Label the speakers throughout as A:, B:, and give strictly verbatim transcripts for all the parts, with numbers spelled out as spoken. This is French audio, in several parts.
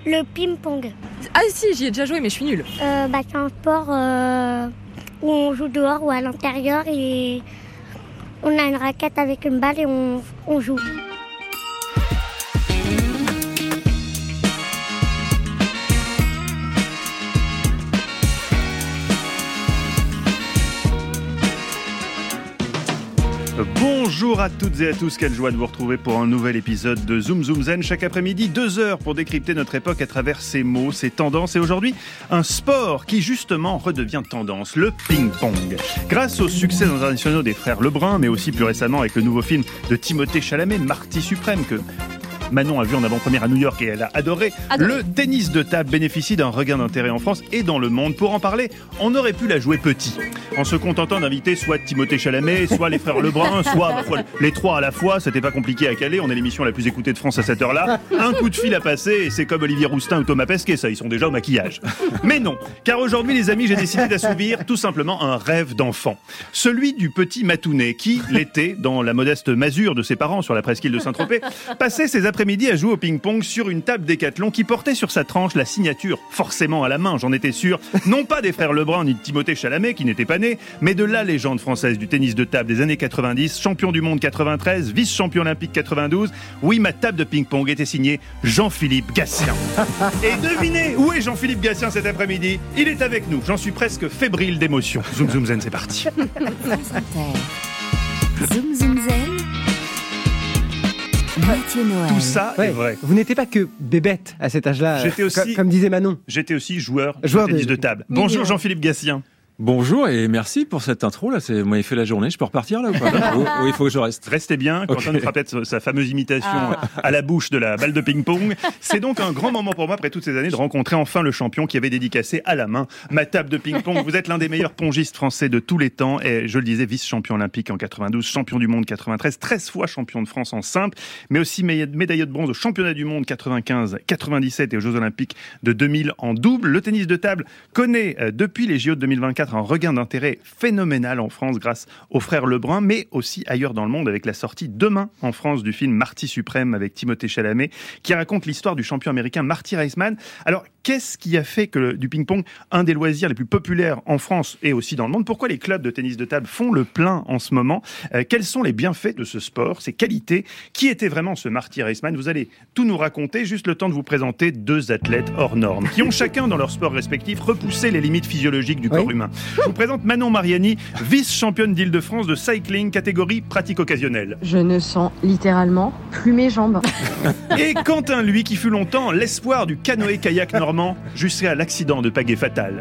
A: Le ping-pong.
B: Ah si, j'y ai déjà joué, mais je suis nulle.
A: Euh, bah, c'est un sport euh, où on joue dehors ou à l'intérieur et on a une raquette avec une balle et on, on joue.
C: Bonjour à toutes et à tous, quelle joie de vous retrouver pour un nouvel épisode de Zoom Zoom Zen. Chaque après-midi, deux heures pour décrypter notre époque à travers ses mots, ses tendances. Et aujourd'hui, un sport qui justement redevient tendance, le ping-pong. Grâce aux succès internationaux des frères Lebrun, mais aussi plus récemment avec le nouveau film de Timothée Chalamet, Marty Suprême, que Manon a vu en avant-première à New York et elle a adoré. adoré. Le tennis de table bénéficie d'un regain d'intérêt en France et dans le monde. Pour en parler, on aurait pu la jouer petit, en se contentant d'inviter soit Timothée Chalamet, soit les frères Lebrun, soit parfois les trois à la fois. C'était pas compliqué à caler. On est l'émission la plus écoutée de France à cette heure-là. Un coup de fil à passer et c'est comme Olivier Roustin ou Thomas Pesquet, ça, ils sont déjà au maquillage. Mais non, car aujourd'hui, les amis, j'ai décidé d'assouvir tout simplement un rêve d'enfant. Celui du petit Matounet qui, l'été, dans la modeste masure de ses parents sur la presqu'île de Saint-Tropez, passait ses après-midi à jouer au ping-pong sur une table Décathlon qui portait sur sa tranche la signature, forcément à la main, j'en étais sûr, non pas des frères Lebrun ni de Timothée Chalamet qui n'étaient pas nés, mais de la légende française du tennis de table des années quatre-vingt-dix, champion du monde quatre-vingt-treize, vice-champion olympique quatre-vingt-douze. Oui, ma table de ping-pong était signée Jean-Philippe Gatien. Et devinez, où est Jean-Philippe Gatien cet après-midi ? Il est avec nous, j'en suis presque fébrile d'émotion. Zoom Zoom Zen, c'est parti.
D: Zoom Zoom Zen. Mathieu Noël.
C: Tout ça
E: ouais.
C: est vrai.
E: Vous n'étiez pas que bébête à cet âge-là,
C: J'étais aussi,
E: comme, comme disait Manon.
C: J'étais aussi joueur,
E: joueur
C: de tennis
E: de,
C: de table. Bonjour Jean-Philippe Gatien.
F: Bonjour et merci pour cette intro là, c'est moi il fait la journée, je peux repartir là ou pas? Oui, il faut que je reste.
C: Restez bien, Quentin nous fera peut-être sa fameuse imitation
B: ah.
C: à la bouche de la balle de ping-pong. C'est donc un grand moment pour moi après toutes ces années de rencontrer enfin le champion qui avait dédicacé à la main ma table de ping-pong. Vous êtes l'un des meilleurs pongistes français de tous les temps et je le disais, vice-champion olympique en quatre-vingt-douze, champion du monde quatre-vingt-treize, treize fois champion de France en simple, mais aussi médaillé de bronze au championnat du monde quatre-vingt-quinze, quatre-vingt-dix-sept et aux Jeux olympiques de deux mille en double. Le tennis de table connaît euh, depuis les J O de deux mille vingt-quatre un regain d'intérêt phénoménal en France grâce aux frères Lebrun, mais aussi ailleurs dans le monde avec la sortie demain en France du film Marty Suprême avec Timothée Chalamet qui raconte l'histoire du champion américain Marty Raisman. Alors, qu'est-ce qui a fait que le, du ping-pong, un des loisirs les plus populaires en France et aussi dans le monde? Pourquoi les clubs de tennis de table font le plein en ce moment? euh, Quels sont les bienfaits de ce sport, ses qualités? Qui était vraiment ce Marty Raisman? Vous allez tout nous raconter, juste le temps de vous présenter deux athlètes hors normes qui ont chacun dans leur sport respectif repoussé les limites physiologiques du corps
E: oui.
C: humain. Je vous présente Manon Mariani, vice-championne d'Île-de-France de cycling, catégorie pratique occasionnelle.
G: Je ne sens littéralement plus mes jambes.
C: Et Quentin, lui, qui fut longtemps l'espoir du canoë-kayak normand jusqu'à l'accident de pagaie fatal.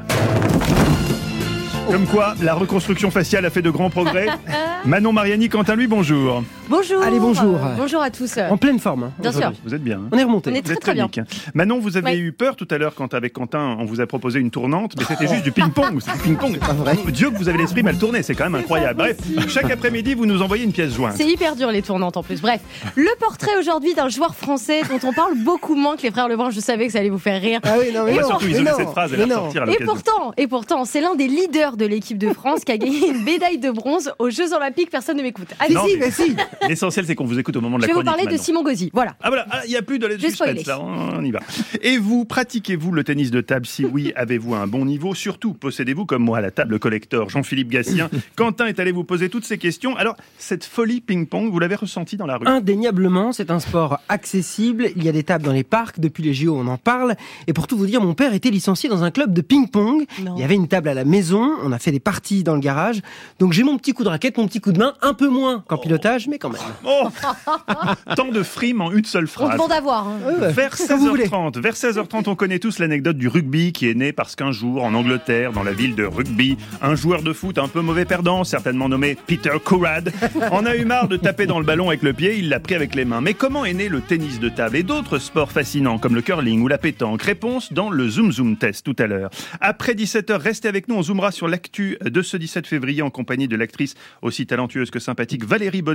C: Comme quoi, la reconstruction faciale a fait de grands progrès. Manon Mariani, Quentin, lui, bonjour.
B: Bonjour.
E: Allez, bonjour.
B: Euh, bonjour à tous.
E: En pleine forme. Hein,
B: Bien sûr.
C: Vous êtes bien. Hein?
E: On est remonté.
B: On est
C: Vous
B: très
C: êtes
B: très bien.
C: tonique, hein. Manon, vous avez
B: Ouais.
C: eu peur tout à l'heure quand avec Quentin, on vous a proposé une tournante, mais c'était juste du ping-pong. C'est du ping-pong.
E: pas vrai.
C: Dieu que vous avez l'esprit mal tourné, c'est quand même incroyable. Bref, chaque après-midi, vous nous envoyez une pièce jointe.
B: C'est hyper dur les tournantes en plus. Bref, le portrait aujourd'hui d'un joueur français dont on parle beaucoup moins que les frères Lebrun. Je savais que ça allait vous faire rire.
E: Ah oui, non, mais
C: On va
E: non,
C: surtout
E: mais
C: isoler
E: non,
C: cette phrase et
E: mais
C: la
E: non.
C: ressortir à
B: Et
C: l'occasion.
B: pourtant, et pourtant, c'est l'un des leaders de l'équipe de France qui a gagné une médaille de bronze aux Jeux Olympiques. Personne ne m'écoute. Allez,
C: Non,
E: Si,
C: mais-
E: mais si.
C: L'essentiel, c'est qu'on vous écoute au moment de
B: je
C: la
B: vais vous
C: chronique.
B: parler de
C: Manon.
B: Simon Gauzy. Voilà.
C: Ah voilà, il n'y a plus de
B: J'ai
C: suspense
B: spoilé.
C: là, on y va. Et vous, pratiquez-vous le tennis de table? Si oui, avez-vous un bon niveau? Surtout, possédez-vous comme moi la table collector Jean-Philippe Gatien? Quentin est allé vous poser toutes ces questions. Alors, cette folie ping-pong, vous l'avez ressentie dans la rue?
E: Indéniablement, c'est un sport accessible. Il y a des tables dans les parcs. Depuis les J O, on en parle. Et pour tout vous dire, mon père était licencié dans un club de ping-pong.
B: Non.
E: Il y avait une table à la maison. On a fait des parties dans le garage. Donc j'ai mon petit coup de raquette, mon petit coup de main. Un peu moins qu'en pilotage, mais quand même.
C: Oh Tant de frimes en une seule
B: On
C: phrase.
B: demande à voir. hein.
E: Ouais, ouais.
C: Vers
E: Comme vous voulez.
C: seize heures trente, vers seize heures trente, on connaît tous l'anecdote du rugby qui est né parce qu'un jour, en Angleterre, dans la ville de Rugby, un joueur de foot un peu mauvais perdant, certainement nommé Peter Conrad, en a eu marre de taper dans le ballon avec le pied, il l'a pris avec les mains. Mais comment est né le tennis de table et d'autres sports fascinants comme le curling ou la pétanque? Réponse dans le Zoom Zoom Test tout à l'heure. Après dix-sept heures, restez avec nous, on zoomera sur l'actu de ce dix-sept février en compagnie de l'actrice aussi talentueuse que sympathique Valérie Bonneton.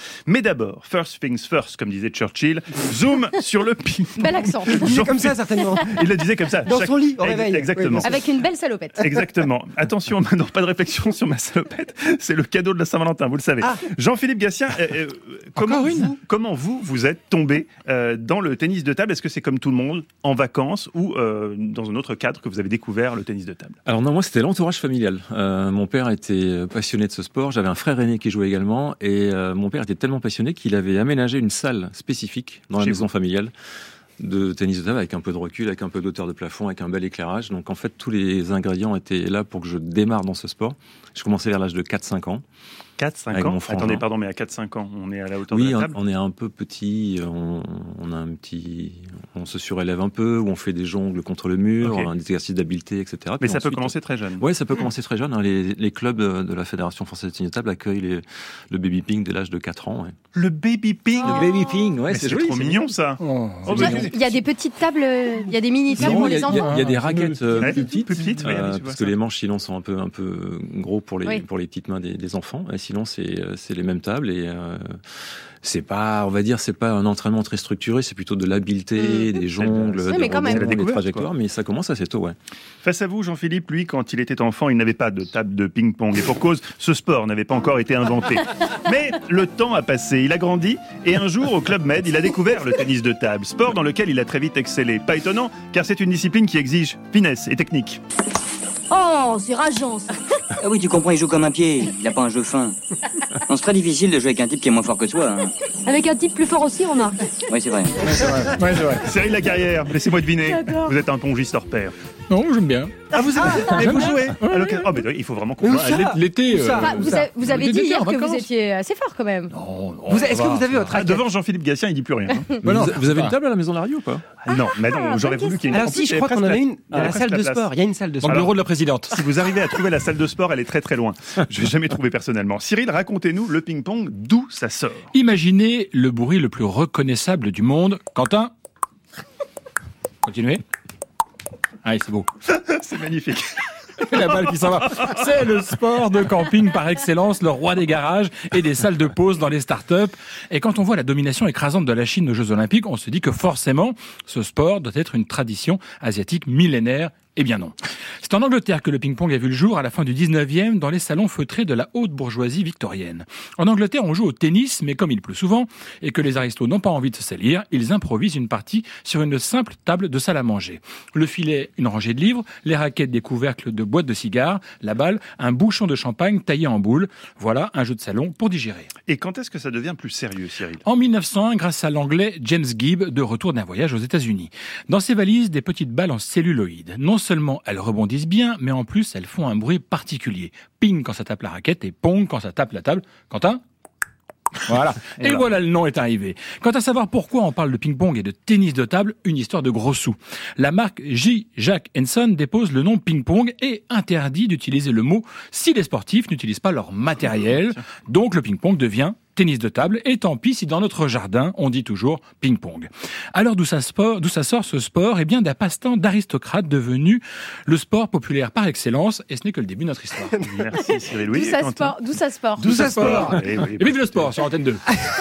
C: Mais d'abord, first things first, comme disait Churchill, zoom sur le ping-pong.
B: Bel accent.
E: Il disait comme ça, certainement.
C: Il le disait comme ça.
E: Dans
C: Chaque-
E: son lit, au
C: Ex-
E: réveil.
C: Exactement.
E: Oui,
B: Avec une belle salopette.
C: Exactement. Attention, maintenant, pas de réflexion sur ma salopette. C'est le cadeau de la Saint-Valentin, vous le savez.
E: Ah.
C: Jean-Philippe Gatien, euh, euh, comment,
F: Encore une
C: vous, comment vous, vous êtes tombé euh, dans le tennis de table? Est-ce que c'est comme tout le monde, en vacances ou euh, dans un autre cadre que vous avez découvert le tennis de table?
F: Alors non, moi c'était l'entourage familial. Euh, mon père était passionné de ce sport. J'avais un frère aîné qui jouait également, et euh, mon père était tellement passionné qu'il avait aménagé une salle spécifique dans la
C: Chez
F: maison
C: vous.
F: familiale de tennis de table, avec un peu de recul, avec un peu d'auteur de plafond, avec un bel éclairage. Donc en fait, tous les ingrédients étaient là pour que je démarre dans ce sport. Je commençais vers l'âge de quatre cinq ans.
C: quatre cinq
F: Avec
C: ans
F: mon frangin.
C: Attendez, pardon, mais à quatre cinq ans, on est à la hauteur de
F: Oui,
C: la
F: on,
C: table.
F: on est un peu petit, on, on a un petit, on se surélève un peu, ou on fait des jongles contre le mur,
C: Ok.
F: on a des exercices d'habileté, et cetera.
C: Mais
F: Puis
C: ça peut
F: ensuite-
C: commencer très jeune.
F: Ouais, ça peut commencer très jeune. hein. Les, les clubs de la Fédération française de tennis de table accueillent les- le baby ping dès l'âge de quatre ans. Ouais.
C: Le baby ping.
B: Oh.
F: Le baby ping, ouais,
C: Mais c'est
F: joli,
C: trop
F: c'est
C: mignon, ça.
H: Oh,
C: Oh,
B: Il y, a,
C: bah,
B: il y a des petites tables, il y a des mini tables
F: Non,
B: pour
F: il y,
B: les
F: a- il y a-
B: enfants.
F: il y a des raquettes euh,
C: Ouais,
F: plus petites,
C: plus petites, oui,
F: euh,
C: allez, je vois
F: parce
C: ça.
F: que les manches sinon sont un peu un peu gros pour les
B: Oui.
F: pour les petites mains des, des enfants. Et sinon c'est euh, c'est les mêmes tables et euh, c'est pas, on va dire, c'est pas un entraînement très structuré, c'est plutôt de l'habileté,
B: Mmh.
F: des jongles,
B: Oui,
F: des
B: mais quand même.
F: rebonds,
C: C'est la
F: des
C: découverte,
F: trajectoires,
C: quoi.
F: mais ça commence assez tôt, ouais.
C: Face à vous, Jean-Philippe, lui, quand il était enfant, il n'avait pas de table de ping-pong. Et pour cause, ce sport n'avait pas encore été inventé. Mais le temps a passé, il a grandi, et un jour, au Club Med, il a découvert le tennis de table, sport dans lequel il a très vite excellé. Pas étonnant, car c'est une discipline qui exige finesse et technique.
I: Oh, c'est rageant ça.
J: Ah oui, tu comprends, il joue comme un pied, il n'a pas un jeu fin. Non, c'est très difficile de jouer avec un type qui est moins fort que toi. Hein.
I: Avec un type plus fort aussi, remarque.
J: Oui, c'est vrai.
H: ouais, c'est vrai. Ouais, c'est vrai.
C: Cyril Lacarrière, laissez-moi deviner, vous êtes un pongiste hors pair.
H: Non, j'aime bien.
C: Ah, vous, mais vous jouez
H: Ouais,
C: à l'occasion- Oh, mais il faut vraiment qu'on...
E: Où
C: Ah,
E: ça
H: L'été.
E: Où ça
H: euh,
B: Enfin, vous, a- vous avez
H: L'été,
B: dit hier
H: en
B: que vous
H: vacances.
B: étiez assez fort quand même.
H: Non, non,
E: Vous-
H: ça
E: Est-ce que
H: va,
E: vous avez
H: ça
E: votre
C: Ah,
E: raquette?
C: devant Jean-Philippe Gatien, il dit plus rien. hein.
H: Bah non,
F: vous, vous avez
H: ça
F: une table à la maison de la radio ou pas?
C: Non, mais non,
B: Ah,
C: j'aurais
B: bonne
C: voulu qu'il y ait une...
E: Alors
C: en
E: si,
C: plus,
E: je
C: il y
E: crois
C: avait
E: qu'on en a
C: presque
E: une
C: la-
E: dans la
C: presque
E: salle
C: la
E: de
C: place.
E: sport. Il y a une salle de
H: Dans
E: sport.
H: le bureau de la présidente.
C: Si vous arrivez à trouver la salle de sport, elle est très très loin. Je vais jamais trouver personnellement. Cyril, racontez-nous le ping-pong, d'où ça sort.
H: Imaginez le bruit le plus reconnaissable du monde. Quentin. Continuez. Allez, c'est beau.
C: C'est magnifique.
H: La balle qui s'en va. C'est le sport de camping par excellence, le roi des garages et des salles de pause dans les startups. Et quand on voit la domination écrasante de la Chine aux Jeux Olympiques, on se dit que forcément, ce sport doit être une tradition asiatique millénaire. Eh bien non. C'est en Angleterre que le ping-pong a vu le jour à la fin du dix-neuvième dans les salons feutrés de la haute bourgeoisie victorienne. En Angleterre, on joue au tennis, mais comme il pleut souvent, et que les aristos n'ont pas envie de se salir, ils improvisent une partie sur une simple table de salle à manger. Le filet, une rangée de livres, les raquettes, des couvercles de boîtes de cigares, la balle, un bouchon de champagne taillé en boule. Voilà un jeu de salon pour digérer.
C: Et quand est-ce que ça devient plus sérieux, Cyril?
H: En mille neuf cent un, grâce à l'anglais James Gibb, de retour d'un voyage aux États-Unis. Dans ses valises, des petites balles en celluloïd. Non seulement elles rebondissent bien, mais en plus elles font un bruit particulier. Ping quand ça tape la raquette et pong quand ça tape la table. Quentin ? Voilà. Et
C: Oula.
H: voilà, le nom est arrivé. Quant à savoir pourquoi on parle de ping-pong et de tennis de table, une histoire de gros sous. La marque J. Jack and Son dépose le nom ping-pong et interdit d'utiliser le mot si les sportifs n'utilisent pas leur matériel. Donc le ping-pong devient tennis de table, et tant pis si dans notre jardin, on dit toujours ping-pong. Alors d'où ça, sport, d'où ça sort ce sport? Eh bien d'un passe-temps d'aristocrate devenu le sport populaire par excellence, et ce n'est que le début de notre histoire.
C: Merci Cyril.
B: D'où
C: Oui,
B: ça
C: Quentin.
B: sport, d'où ça sport.
H: D'où ça sport.
C: Eh oui,
H: Et vive le sport sur Antenne deux.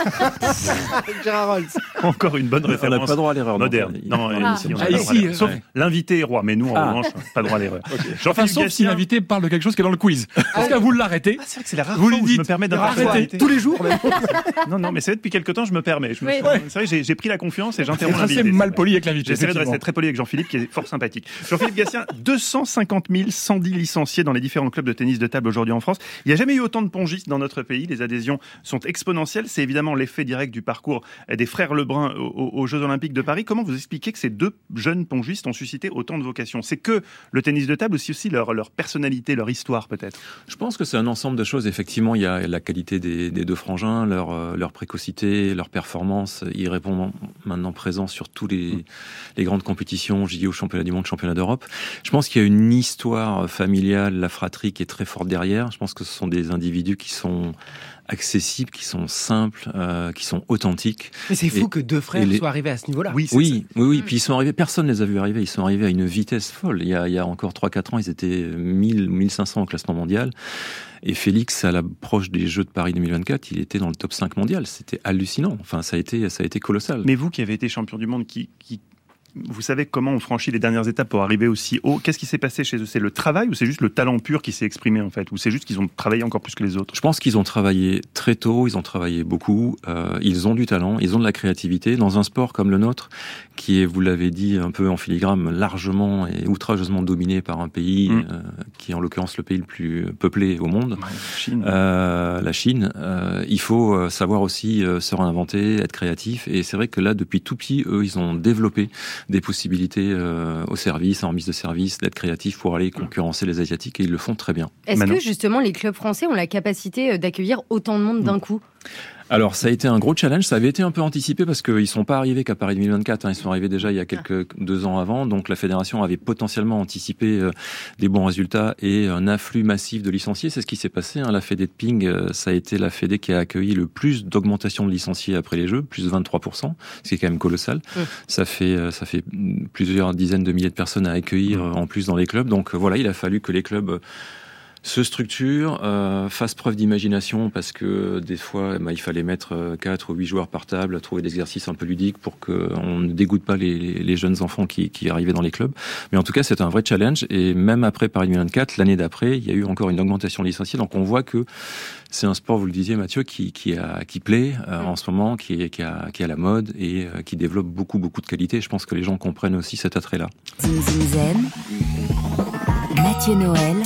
E: Gérard Rolls.
C: Encore une bonne
F: On n'a
C: référence.
F: pas droit à l'erreur.
C: Moderne. Non,
B: Ah.
C: ici, on a
H: Ah,
C: pas le droit à
H: ici,
C: l'erreur. Sauf
H: ouais.
C: l'invité est roi, mais nous, en
F: Ah.
C: revanche, pas droit à l'erreur.
H: Enfin,
C: Jean-Philippe
H: sauf si
C: Gatien.
H: l'invité parle de quelque chose qui est dans le quiz. Parce que vous l'arrêtez.
C: Ah, c'est vrai que c'est la rare
H: Vous
C: fois
H: lui
C: où je me
H: dites,
C: permets
H: arrêtez,
C: d'interrompre.
E: Tous les jours. même.
C: Non, non, mais c'est vrai, depuis quelque temps, je me permets. Je me
B: Oui.
C: suis- C'est vrai, j'ai j'ai pris la confiance et j'interromps
H: C'est
C: l'invité.
H: mal poli avec l'invité.
C: J'essaierai de
H: effectivement.
C: rester très poli avec Jean-Philippe, qui est fort sympathique. Jean-Philippe Gatien, deux cent cinquante mille cent dix licenciés dans les différents clubs de tennis de table aujourd'hui en France. Il n'y a jamais eu autant de pongistes dans notre pays. Les adhésions sont exponentielles. C'est évidemment l'effet direct du parcours des frères Lebrun aux, aux Jeux Olympiques de Paris. Comment vous expliquez que ces deux jeunes pongistes ont suscité autant de vocations? C'est que le tennis de table ou c'est aussi leur, leur personnalité, leur histoire peut-être?
F: Je pense que c'est un ensemble de choses. Effectivement, il y a la qualité des, des deux frangins, leur, euh, leur précocité, leur performance. Ils répondent maintenant présents sur tous les, les grandes compétitions, J O, championnat du monde, championnat d'Europe. Je pense qu'il y a une histoire familiale, la fratrie qui est très forte derrière. Je pense que ce sont des individus qui sont accessibles, qui sont simples, euh, qui sont authentiques.
E: Mais c'est fou
F: et,
E: que deux frères
F: les...
E: soient arrivés à ce niveau-là.
F: Oui, oui, oui, oui. Puis ils sont arrivés, personne ne les a vus arriver. Ils sont arrivés à une vitesse folle. Il y a, il y a encore trois quatre ans, ils étaient mille, mille cinq cents au classement mondial. Et Félix, à l'approche des Jeux de Paris deux mille vingt-quatre, il était dans le top cinq mondial. C'était hallucinant. Enfin, ça a été, ça a été colossal.
C: Mais vous qui avez été champion du monde, qui, qui... vous savez comment on franchit les dernières étapes pour arriver aussi haut. Qu'est-ce qui s'est passé chez eux ? C'est le travail ou c'est juste le talent pur qui s'est exprimé en fait ? Ou c'est juste qu'ils ont travaillé encore plus que les autres ?
F: Je pense qu'ils ont travaillé très tôt, ils ont travaillé beaucoup, euh, ils ont du talent, ils ont de la créativité. Dans un sport comme le nôtre, qui est, vous l'avez dit, un peu en filigrane, largement et outrageusement dominé par un pays mmh. euh, qui est en l'occurrence le pays le plus peuplé au monde,
C: ouais, la Chine.
F: Euh, la Chine. Euh, il faut savoir aussi euh, se réinventer, être créatif. Et c'est vrai que là, depuis tout petit, eux, ils ont développé des possibilités euh, au service, en mise de service, d'être créatif pour aller concurrencer les Asiatiques, et ils le font très bien.
B: Est-ce
C: Manon.
B: que justement les clubs français ont la capacité d'accueillir autant de monde d'un coup ?
F: Alors, ça a été un gros challenge. Ça avait été un peu anticipé parce qu'ils sont pas arrivés qu'à Paris deux mille vingt-quatre. Hein. Ils sont arrivés déjà il y a quelques ah. deux ans avant. Donc, la fédération avait potentiellement anticipé euh, des bons résultats et un afflux massif de licenciés. C'est ce qui s'est passé. Hein. La fédé de ping, euh, ça a été la fédé qui a accueilli le plus d'augmentation de licenciés après les Jeux, plus vingt-trois pour cent, ce qui est quand même colossal. Mmh. Ça fait euh, ça fait plusieurs dizaines de milliers de personnes à accueillir euh, en plus dans les clubs. Donc, euh, voilà, il a fallu que les clubs euh, se structure, euh, fasse preuve d'imagination parce que des fois bah, il fallait mettre quatre ou huit joueurs par table, trouver des exercices un peu ludiques pour qu'on ne dégoûte pas les, les jeunes enfants qui, qui arrivaient dans les clubs. Mais en tout cas, c'est un vrai challenge et même après Paris deux mille vingt-quatre, l'année d'après, il y a eu encore une augmentation de licenciés. Donc on voit que c'est un sport, vous le disiez Mathieu, qui, qui, a, qui plaît euh, en ce moment, qui est, qui, a, qui est à la mode et euh, qui développe beaucoup, beaucoup de qualité. Je pense que les gens comprennent aussi cet attrait-là.
D: Zoom Zoom Zen, Mathieu Noël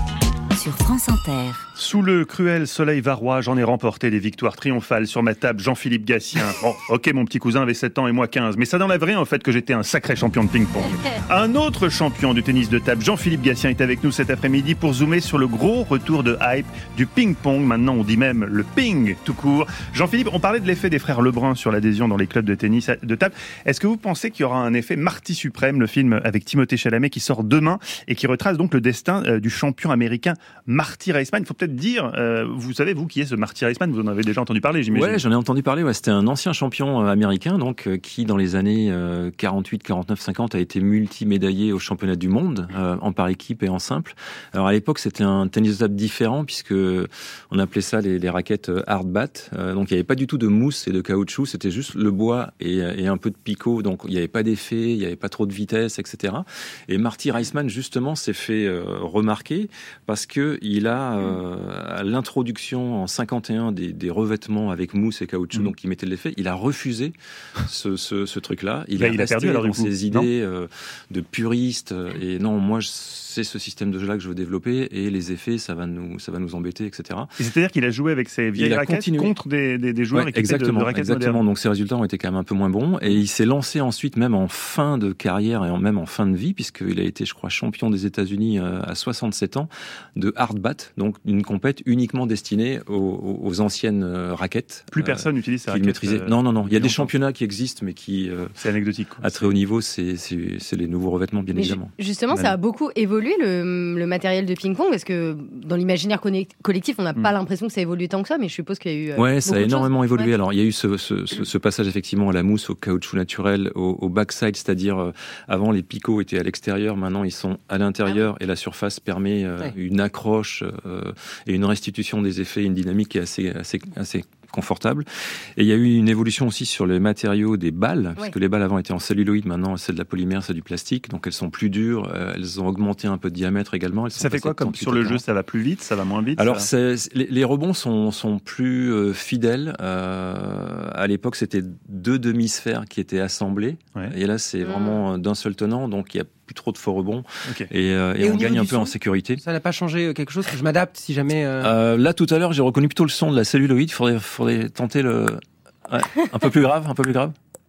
D: sur France Inter.
C: Sous le cruel soleil varois, j'en ai remporté des victoires triomphales sur ma table, Jean-Philippe Gatien. Bon, ok, mon petit cousin avait sept ans et moi quinze, mais ça n'enlèverait en fait que j'étais un sacré champion de ping-pong. Un autre champion du tennis de table, Jean-Philippe Gatien, est avec nous cet après-midi pour zoomer sur le gros retour de hype du ping-pong. Maintenant, on dit même le ping tout court. Jean-Philippe, on parlait de l'effet des frères Lebrun sur l'adhésion dans les clubs de tennis de table. Est-ce que vous pensez qu'il y aura un effet Marty Suprême, le film avec Timothée Chalamet qui sort demain et qui retrace donc le destin euh, du champion américain Marty Raisman? Il faut peut-être dire... Euh, vous savez, vous, qui est ce Marty Raisman? Vous en avez déjà entendu parler, j'imagine.
F: Ouais, j'en ai entendu parler. Ouais. C'était un ancien champion euh, américain, donc euh, qui, dans les années euh, quarante-huit, quarante-neuf, cinquante, a été multimédaillé au championnat du monde, euh, en par équipe et en simple. Alors, à l'époque, c'était un tennis de table différent, puisque on appelait ça les, les raquettes hard bat. Euh, donc, il n'y avait pas du tout de mousse et de caoutchouc. C'était juste le bois et, et un peu de picot. Donc, il n'y avait pas d'effet, il n'y avait pas trop de vitesse, et cetera. Et Marty Raisman, justement, s'est fait euh, remarquer parce que il a, euh, à l'introduction en cinquante et un des, des revêtements avec mousse et caoutchouc, mmh. donc qui mettaient de l'effet. Il a refusé ce, ce, ce truc-là. Il,
C: bah,
F: a,
C: il a perdu alors,
F: dans
C: du coup.
F: ses idées euh, de puriste. Et non, moi, je, c'est ce système de jeu-là que je veux développer et les effets, ça va nous, ça va nous embêter, et cetera.
C: Et c'est-à-dire qu'il a joué avec ses vieilles raquettes continué. contre des, des, des joueurs
F: ouais,
C: équipés
F: exactement,
C: de, de raquettes
F: exactement.
C: modernes.
F: Donc ses résultats ont été quand même un peu moins bons et il s'est lancé ensuite, même en fin de carrière et en, même en fin de vie, puisqu'il a été, je crois, champion des États-Unis à soixante-sept ans de hard bat, donc une compète uniquement destinée aux, aux anciennes raquettes.
C: Plus personne n'utilise ces
F: raquettes. Maîtrisait.
C: Euh,
F: non, non, non. Il y a des championnats qui existent, mais qui euh,
C: c'est anecdotique. Quoi.
F: À très haut niveau, c'est, c'est, c'est les nouveaux revêtements, bien
B: mais
F: évidemment.
B: Justement, ça a beaucoup évolué le, le matériel de ping-pong, parce que dans l'imaginaire collectif, on n'a mm. pas l'impression que ça a évolué tant que ça, mais je suppose qu'il y a eu. Euh,
F: ouais, ça a énormément
B: choses.
F: évolué.
B: Ouais.
F: Alors, il y a eu ce, ce, ce, ce passage effectivement à la mousse, au caoutchouc naturel, au, au backside, c'est-à-dire euh, avant les picots étaient à l'extérieur, maintenant ils sont à l'intérieur, ah. et la surface permet euh, ouais. une accroche euh, et une restitution des effets, une dynamique qui est assez, assez, assez confortable. Et il y a eu une évolution aussi sur les matériaux des balles, ouais. parce que les balles avant étaient en celluloïd, maintenant c'est de la polymère, c'est du plastique, donc elles sont plus dures, elles ont augmenté un peu de diamètre également. Elles sont
C: ça fait quoi comme sur le jeu, ça va plus vite, ça va moins vite?
F: Alors c'est, les, les rebonds sont, sont plus euh, fidèles. Euh, à l'époque, c'était deux demi-sphères qui étaient assemblées, ouais. et là c'est mmh. vraiment d'un seul tenant, donc il y a plus trop de faux rebonds, okay. et, euh, et, et on gagne un peu son, en sécurité.
E: Ça n'a pas changé quelque chose que je m'adapte si jamais... Euh...
F: Euh, là, tout à l'heure, j'ai reconnu plutôt le son de la celluloïd. Il faudrait, faudrait tenter le... Ouais, un peu plus grave, un peu plus grave.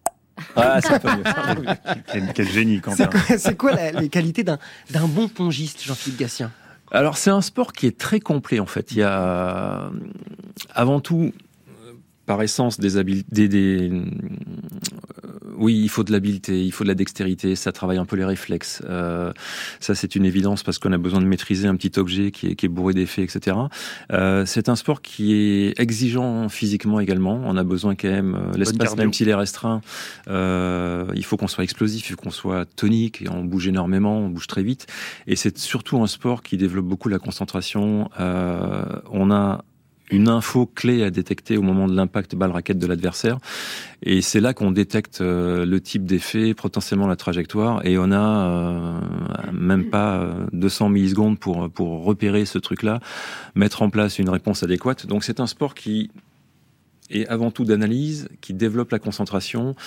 F: Ah, c'est un peu mieux.
C: Quel, quel génie, quand
E: même. C'est, c'est quoi la, les qualités d'un, d'un bon pongiste, Jean-Philippe Gatien?
F: Alors, c'est un sport qui est très complet, en fait. Il y a, avant tout, par essence, des, habil- des, des, oui, il faut de l'habileté, il faut de la dextérité, ça travaille un peu les réflexes. Euh, ça, c'est une évidence parce qu'on a besoin de maîtriser un petit objet qui est, qui est bourré d'effets, et cetera. Euh, c'est un sport qui est exigeant physiquement également. On a besoin quand même, l'espace, même s'il est restreint, euh, il faut qu'on soit explosif, il faut qu'on soit tonique, et on bouge énormément, on bouge très vite. Et c'est surtout un sport qui développe beaucoup la concentration. Euh, on a une info clé à détecter au moment de l'impact balle-raquette de l'adversaire. Et c'est là qu'on détecte euh, le type d'effet, potentiellement la trajectoire. Et on a euh, même pas deux cents millisecondes pour, pour repérer ce truc-là, mettre en place une réponse adéquate. Donc c'est un sport qui est avant tout d'analyse, qui développe la concentration,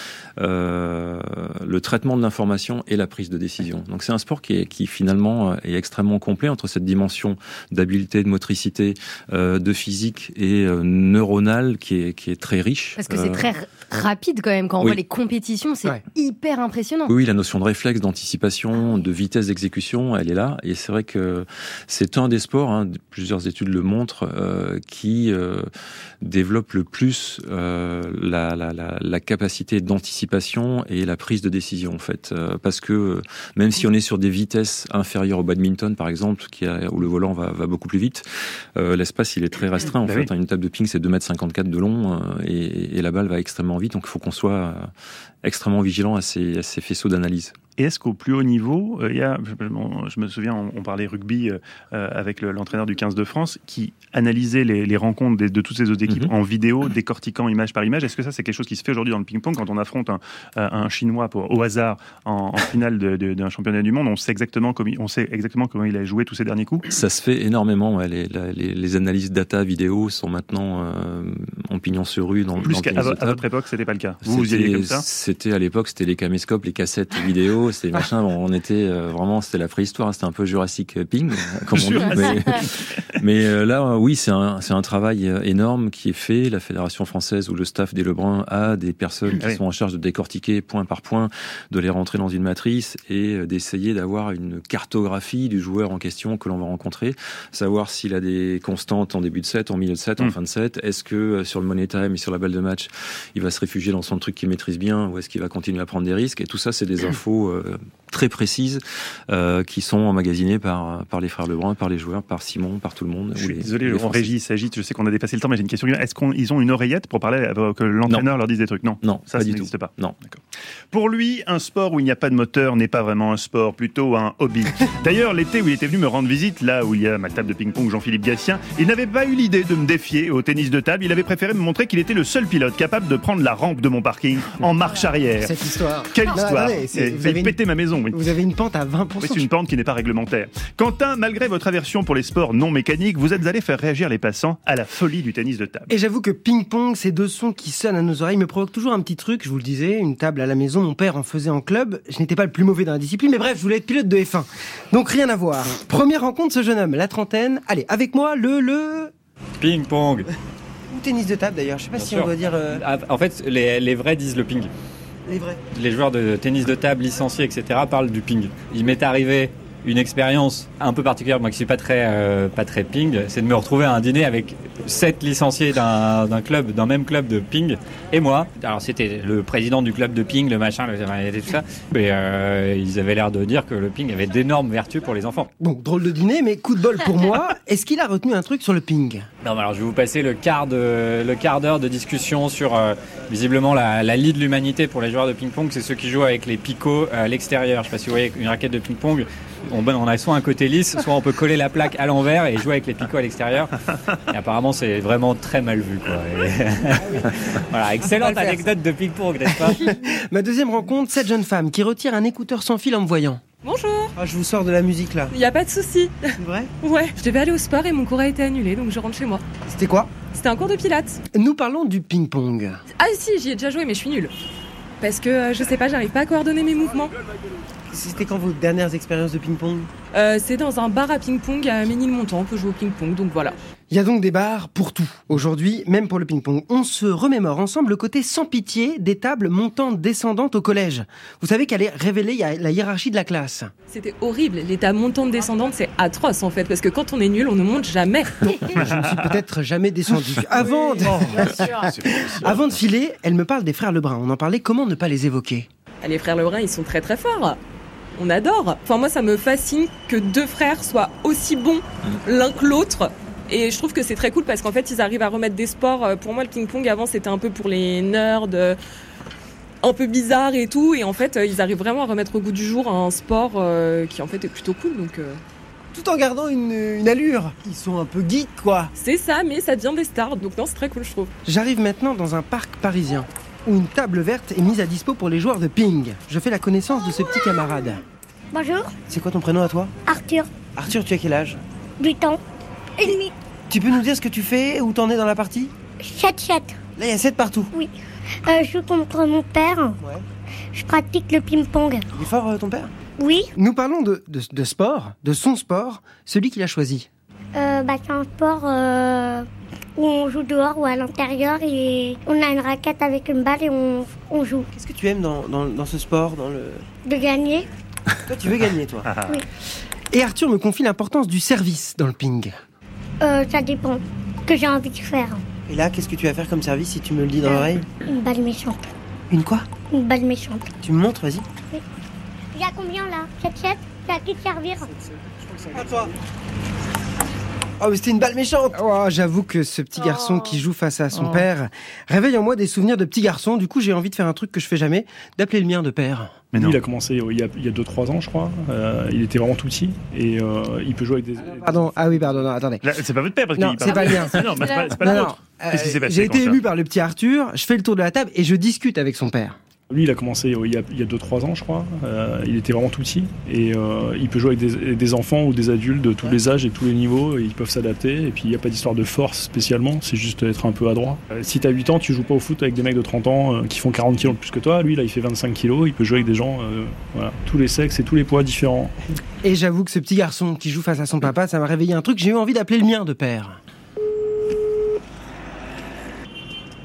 F: euh, le traitement de l'information et la prise de décision. Donc c'est un sport qui, est, qui finalement est extrêmement complet entre cette dimension d'habileté, de motricité, euh, de physique et euh, neuronale qui est, qui est très riche.
B: Parce que c'est très rapide quand même, quand on
F: oui.
B: voit les compétitions, c'est ouais. hyper impressionnant.
F: Oui, la notion de réflexe, d'anticipation, de vitesse d'exécution, elle est là. Et c'est vrai que c'est un des sports, hein, plusieurs études le montrent, euh, qui euh, développe le plus Euh, la, la, la, la capacité d'anticipation et la prise de décision en fait, euh, parce que euh, même si on est sur des vitesses inférieures au badminton par exemple, qui a, où le volant va, va beaucoup plus vite, euh, l'espace il est très restreint en bah fait. Oui. Une table de ping c'est deux mètres cinquante-quatre de long euh, et, et la balle va extrêmement vite, donc il faut qu'on soit euh, extrêmement vigilant à ces, à ces faisceaux d'analyse.
C: Et est-ce qu'au plus haut niveau, il euh, y a, je, je me souviens, on, on parlait rugby euh, avec le, l'entraîneur du quinze de France qui analysait les, les rencontres des, de toutes ces autres équipes mm-hmm. en vidéo, décortiquant image par image. Est-ce que ça, c'est quelque chose qui se fait aujourd'hui dans le ping-pong quand on affronte un, un Chinois pour, au hasard en, en finale de, de, d'un championnat du monde? On sait exactement comment, on sait exactement comment il a joué tous ses derniers coups.
F: Ça se fait énormément. Ouais. Les, les, les analyses data vidéo sont maintenant euh, en pignon sur rue dans,
C: plus
F: dans
C: qu'à à votre époque, c'était pas le cas. Vous, vous y alliez comme ça?
F: C'était à l'époque, c'était les caméscopes, les cassettes vidéo, c'était machin. Bon, on était euh, vraiment, c'était la préhistoire, c'était un peu Jurassic Ping, comme on dit. Mais, mais euh, là, oui, c'est un, c'est un travail énorme qui est fait. La Fédération française ou le staff des Lebrun a des personnes qui oui. sont en charge de décortiquer point par point, de les rentrer dans une matrice et d'essayer d'avoir une cartographie du joueur en question que l'on va rencontrer, savoir s'il a des constantes en début de set, en milieu de set, mmh. en fin de set. Est-ce que sur le money time et sur la balle de match, il va se réfugier dans son truc qu'il maîtrise bien ou est-ce qu'il va continuer à prendre des risques? Et tout ça, c'est des infos euh, très précises euh, qui sont emmagasinées par, par les frères Lebrun, par les joueurs, par Simon, par tout le monde.
C: Je suis
F: les,
C: désolé, en régie, il s'agit, je sais qu'on a dépassé le temps, mais j'ai une question. Est-ce qu'ils ont une oreillette pour parler, que l'entraîneur non. leur dise des trucs? Non,
F: non,
C: ça,
F: pas
C: ça
F: du
C: n'existe
F: tout.
C: pas.
F: Non.
C: D'accord. Pour lui, un sport où il n'y a pas de moteur n'est pas vraiment un sport, plutôt un hobby. D'ailleurs, l'été où il était venu me rendre visite, là où il y a ma table de ping-pong Jean-Philippe Gatien, il n'avait pas eu l'idée de me défier au tennis de table. Il avait préféré me montrer qu'il était le seul pilote capable de prendre la rampe de mon parking en marche arrière.
E: Cette histoire.
C: Quelle
E: non,
C: histoire.
E: Attendez, c'est,
C: vous avez pété
E: une,
C: ma maison. Oui.
E: Vous avez une pente à vingt pour cent.
C: Oui, c'est une pente qui n'est pas réglementaire. Quentin, malgré votre aversion pour les sports non mécaniques, vous êtes allé faire réagir les passants à la folie du tennis de table.
E: Et j'avoue que ping-pong, ces deux sons qui sonnent à nos oreilles me provoquent toujours un petit truc. Je vous le disais, une table à la maison, mon père en faisait en club. Je n'étais pas le plus mauvais dans la discipline, mais bref, je voulais être pilote de F un. Donc rien à voir. Première rencontre, ce jeune homme, la trentaine. Allez, avec moi, le... le...
K: ping-pong.
E: Ou tennis de table d'ailleurs, je sais pas Bien si sûr. on doit dire... Euh...
K: En fait, les, les vrais disent le ping.
E: Les vrais.
K: Les joueurs de tennis de table licenciés, et cetera parlent du ping. Il m'est arrivé une expérience un peu particulière, moi qui suis pas très, euh, pas très ping, c'est de me retrouver à un dîner avec sept licenciés d'un, d'un club, d'un même club de ping, et moi. Alors c'était le président du club de ping, le machin, le, tout ça, mais euh, ils avaient l'air de dire que le ping avait d'énormes vertus pour les enfants.
E: Bon, drôle de dîner, mais coup de bol pour moi. Est-ce qu'il a retenu un truc sur le ping?
K: Non, alors je vais vous passer le quart, de, le quart d'heure de discussion sur euh, visiblement la, la lie de l'humanité pour les joueurs de ping-pong, c'est ceux qui jouent avec les picots à l'extérieur. Je sais pas si vous voyez une raquette de ping-pong. On, on a soit un côté lisse, soit on peut coller la plaque à l'envers et jouer avec les picots à l'extérieur. Et apparemment, c'est vraiment très mal vu, quoi. Et... voilà, excellente anecdote de ping-pong, n'est-ce pas?
E: Ma deuxième rencontre, cette jeune femme qui retire un écouteur sans fil en me voyant.
L: Bonjour.
E: Ah, je vous sors de la musique là.
L: Il n'y a pas de souci.
E: C'est vrai?
L: Ouais, je devais aller au sport et mon cours a été annulé, donc je rentre chez moi.
E: C'était quoi?
L: C'était un cours de pilates.
E: Nous parlons du ping-pong.
L: Ah si, j'y ai déjà joué, mais je suis nulle. Parce que, euh, je sais pas, j'arrive pas à coordonner mes mouvements.
E: C'était quand vos dernières expériences de ping-pong?
L: euh, C'est dans un bar à ping-pong à Ménilmontant que je joue au ping-pong, donc voilà.
E: Il y a donc des bars pour tout. Aujourd'hui, même pour le ping-pong, on se remémore ensemble le côté sans pitié des tables montantes descendantes au collège. Vous savez qu'elle est révélée la hiérarchie de la classe.
L: C'était horrible. Les tables montantes descendantes, c'est atroce en fait, parce que quand on est nul, on ne monte jamais.
E: Non, je ne suis peut-être jamais descendu. Avant de... Avant de filer, elle me parle des frères Lebrun. On en parlait, comment ne pas les évoquer ?
L: Les frères Lebrun, ils sont très très forts. On adore. Enfin, moi, ça me fascine que deux frères soient aussi bons l'un que l'autre. Et je trouve que c'est très cool parce qu'en fait, ils arrivent à remettre des sports. Pour moi, le ping-pong, avant, c'était un peu pour les nerds, un peu bizarre et tout. Et en fait, ils arrivent vraiment à remettre au goût du jour un sport qui, en fait, est plutôt cool. Donc, euh...
E: tout en gardant une, une allure. Ils sont un peu geeks, quoi.
L: C'est ça, mais ça devient des stars. Donc non, c'est très cool, je trouve.
E: J'arrive maintenant dans un parc parisien où une table verte est mise à dispo pour les joueurs de ping. Je fais la connaissance de ce petit camarade.
A: Bonjour.
E: C'est quoi ton prénom à toi ?
A: Arthur.
E: Arthur, tu as quel âge ?
A: huit ans et demi.
E: Tu peux nous dire ce que tu fais, où t'en es dans la partie ?
A: sept sept.
E: Là, il y a sept partout.
A: Oui. Euh, je joue contre mon père.
E: Ouais.
A: Je pratique le ping-pong.
E: Il est fort, euh, ton père ?
A: Oui.
E: Nous parlons de, de, de sport, de son sport, celui qu'il a choisi.
A: Euh, bah, c'est un sport euh, où on joue dehors ou à l'intérieur et on a une raquette avec une balle et on, on joue.
E: Qu'est-ce que tu aimes dans, dans, dans ce sport, dans le...
A: De gagner.
E: Toi, tu veux gagner, toi ?
A: Oui.
E: Et Arthur me confie l'importance du service dans le ping.
A: Euh, ça dépend. Que j'ai envie de faire.
E: Et là, qu'est-ce que tu vas faire comme service si tu me le dis dans euh, l'oreille ?
A: Une balle méchante.
E: Une quoi ?
A: Une balle méchante.
E: Tu me montres, vas-y.
A: Oui. Il y a combien là ? sept sept ? C'est à qui de servir ?
E: À toi. Oh, mais c'était une balle méchante. Oh, j'avoue que ce petit garçon oh. qui joue face à son oh. père réveille en moi des souvenirs de petit garçon. Du coup, j'ai envie de faire un truc que je fais jamais, d'appeler le mien de père.
M: Mais Lui, il a commencé il y a, il y a deux trois ans, je crois. Euh, il était vraiment tout petit et euh, il peut jouer avec des...
E: Pardon, ah oui, pardon, non, attendez.
C: Là, c'est pas votre père parce
E: Non, c'est pas le mien.
C: Non, mais c'est pas, c'est pas le vôtre. Qu'est-ce qui s'est passé ?
E: J'ai été ému par le petit Arthur, je fais le tour de la table et je discute avec son père.
M: Lui, il a commencé il y a, il y a deux trois ans, je crois. Euh, il était vraiment tout petit et euh, il peut jouer avec des, des enfants ou des adultes de tous les âges et tous les niveaux. Et ils peuvent s'adapter. Et puis, il n'y a pas d'histoire de force spécialement. C'est juste être un peu adroit. Euh, si tu as huit ans, tu joues pas au foot avec des mecs de trente ans euh, qui font quarante kilos de plus que toi. Lui, là, il fait vingt-cinq kilos. Il peut jouer avec des gens, euh, voilà, tous les sexes et tous les poids différents.
E: Et j'avoue que ce petit garçon qui joue face à son papa, ça m'a réveillé un truc. J'ai eu envie d'appeler le mien de père.
N: Allô ?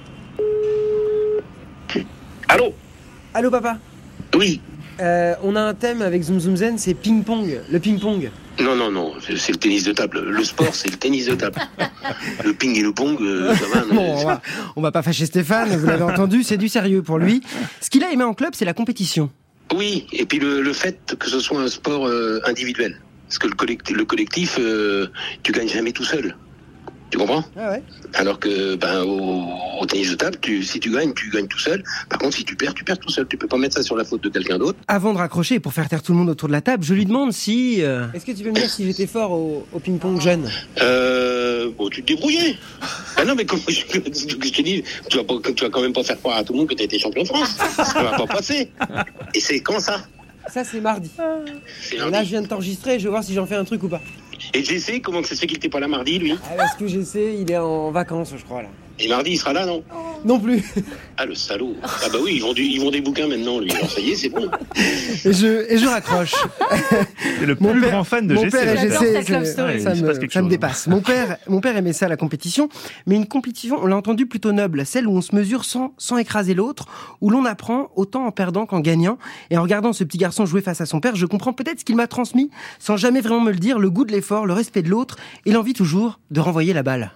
E: Allô papa ?
N: Oui.
E: Euh, on a un thème avec Zoom Zoom Zen, c'est ping-pong, le ping-pong.
N: Non, non, non, c'est le tennis de table. Le sport, c'est le tennis de table. Le ping et le pong, euh, ça va.
E: Bon, on, va, on va pas fâcher Stéphane, vous l'avez entendu, c'est du sérieux pour lui. Ce qu'il a aimé en club, c'est la compétition.
N: Oui, et puis le, le fait que ce soit un sport euh, individuel. Parce que le collectif, le collectif euh, tu gagnes jamais tout seul. Tu comprends ?
E: Ah ouais.
N: Alors que ben, au, au tennis de table, tu, si tu gagnes, tu gagnes tout seul. Par contre, si tu perds, tu perds tout seul. Tu peux pas mettre ça sur la faute de quelqu'un d'autre.
E: Avant de raccrocher, pour faire taire tout le monde autour de la table, je lui demande si... Euh... Est-ce que tu peux me dire si j'étais fort au, au ping-pong jeune ?
N: Euh... Bon, tu te débrouillais. Ah non, mais comme je, je te dis, tu vas, pas, tu vas quand même pas faire croire à tout le monde que tu as été champion de France. Ça va pas passer. Et c'est quand ça ?
E: Ça, c'est mardi.
N: C'est
E: Et là, je viens de t'enregistrer, je vais voir si j'en fais un truc ou pas.
N: Et Jessé, comment ça se fait qu'il était pas là mardi, lui ?
E: Ah, parce que Jessé, il est en vacances, je crois, là.
N: Et mardi, il sera là, non ?
E: Non plus.
N: Ah, le salaud. Ah bah oui, ils vendent, ils vendent des bouquins maintenant, lui. Alors ça y est, c'est bon.
E: Et je, et je raccroche.
C: C'est le plus mon père, grand fan de
E: mon
C: Jessé.
E: Père et Jessé,
B: ça,
E: ça,
B: me,
E: ça, me, ça me dépasse. Mon père, mon père aimait ça, la compétition. Mais une compétition, on l'a entendu, plutôt noble. Celle où on se mesure sans, sans écraser l'autre. Où l'on apprend autant en perdant qu'en gagnant. Et en regardant ce petit garçon jouer face à son père, je comprends peut-être ce qu'il m'a transmis, sans jamais vraiment me le dire, le goût de l'effort, le respect de l'autre et l'envie toujours de renvoyer la balle.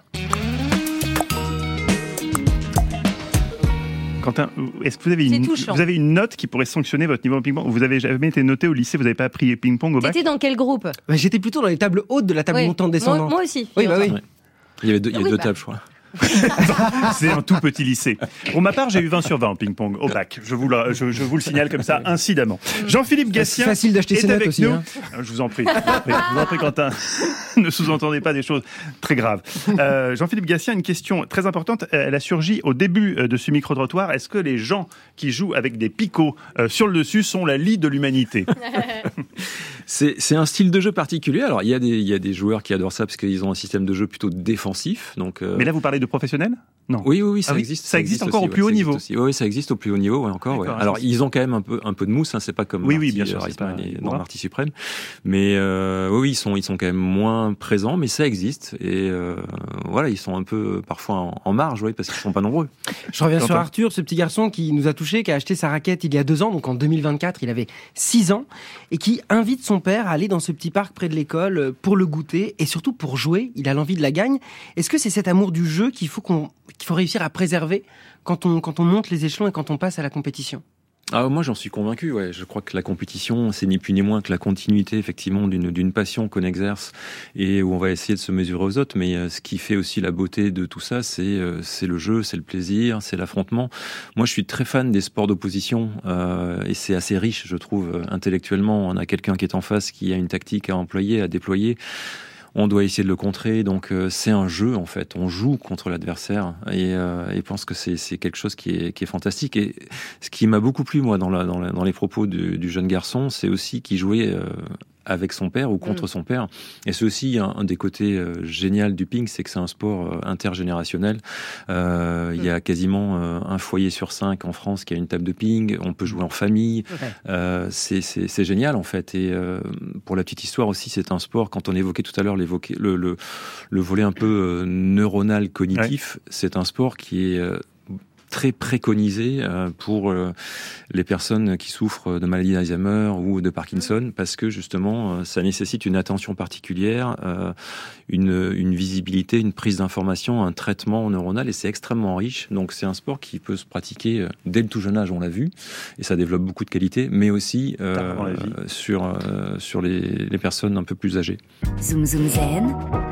C: Quentin, est-ce que vous avez, une, vous avez une note qui pourrait sanctionner votre niveau en ping-pong ? Vous avez jamais été noté au lycée, vous n'avez pas appris ping-pong au bac ?
B: T'étais dans quel groupe ?
E: Bah, j'étais plutôt dans les tables hautes de la table
B: oui.
E: montante descendante.
B: Moi, moi aussi.
E: Oui, bah oui.
F: Ouais. Il y avait deux, il y a
B: oui,
F: deux
B: bah.
F: tables, je crois.
C: C'est un tout petit lycée. Pour ma part, j'ai eu vingt sur vingt en ping-pong au bac. Je vous le, je, je vous le signale comme ça, incidemment. Jean-Philippe Gatien
E: c'est facile d'acheter
C: est
E: ses notes
C: avec
E: aussi,
C: nous.
E: Hein.
C: Je vous en prie. Je vous en prie, Quentin. Ne sous-entendez pas des choses très graves. Euh, Jean-Philippe Gatien, une question très importante. Elle a surgi au début de ce micro-trottoir. Est-ce que les gens qui jouent avec des picots euh, sur le dessus sont la lie de l'humanité ?
F: C'est, c'est un style de jeu particulier. Alors, il y a des, il y a des joueurs qui adorent ça parce qu'ils ont un système de jeu plutôt défensif. Donc, euh...
C: Mais là, vous parlez parlait de professionnels ? Non.
F: Oui, oui, oui, ça
C: ah oui
F: existe.
C: Ça, ça existe, existe encore
F: aussi,
C: au plus
F: ouais,
C: haut niveau.
F: Oui, oui, ça existe au plus haut niveau, ouais, encore. Ouais. Alors, ils ont quand même un peu, un peu de mousse, hein, c'est pas comme
C: oui,
F: Marty,
C: oui, bien sûr,
F: Reisman et dans Marty Suprême. Mais euh, oui, ils sont, ils sont quand même moins présents, mais ça existe. Et euh, voilà, ils sont un peu parfois en, en marge, oui, parce qu'ils sont pas nombreux.
E: Je reviens sur Arthur, ce petit garçon qui nous a touché, qui a acheté sa raquette il y a deux ans, donc en deux mille vingt-quatre, il avait six ans, et qui invite son père à aller dans ce petit parc près de l'école pour le goûter et surtout pour jouer. Il a l'envie de la gagne. Est-ce que c'est cet amour du jeu qu'il faut qu'on, qu'il faut réussir à préserver quand on, quand on monte les échelons et quand on passe à la compétition ?
F: Ah, moi, j'en suis convaincu. Ouais. Je crois que la compétition, c'est ni plus ni moins que la continuité, effectivement, d'une, d'une passion qu'on exerce et où on va essayer de se mesurer aux autres. Mais euh, ce qui fait aussi la beauté de tout ça, c'est, euh, c'est le jeu, c'est le plaisir, c'est l'affrontement. Moi, je suis très fan des sports d'opposition euh, et c'est assez riche, je trouve, euh, intellectuellement. On a quelqu'un qui est en face, qui a une tactique à employer, à déployer. On doit essayer de le contrer, donc euh, c'est un jeu en fait. On joue contre l'adversaire et, euh, et je pense que c'est, c'est quelque chose qui est, qui est fantastique. Et ce qui m'a beaucoup plu moi dans, la, dans, la, dans les propos du, du jeune garçon, c'est aussi qu'il jouait euh, avec son père ou contre mmh. son père. Et c'est aussi un, un des côtés euh, génial du ping, c'est que c'est un sport euh, intergénérationnel. Euh, il mmh. y a quasiment euh, un foyer sur cinq en France qui a une table de ping. On peut jouer en famille. Ouais. Euh, c'est, c'est, c'est génial en fait. Et euh, pour la petite histoire aussi, c'est un sport. Quand on évoquait tout à l'heure l'évoquer, le, le, le volet un peu euh, neuronal cognitif, ouais. c'est un sport qui est euh, très préconisé pour les personnes qui souffrent de maladie d'Alzheimer ou de Parkinson, parce que justement, ça nécessite une attention particulière, une, une visibilité, une prise d'information, un traitement neuronal, et c'est extrêmement riche. Donc c'est un sport qui peut se pratiquer dès le tout jeune âge, on l'a vu, et ça développe beaucoup de qualités, mais aussi euh, sur, euh, sur les, les personnes un peu plus âgées.
D: Zoom Zoom Zen,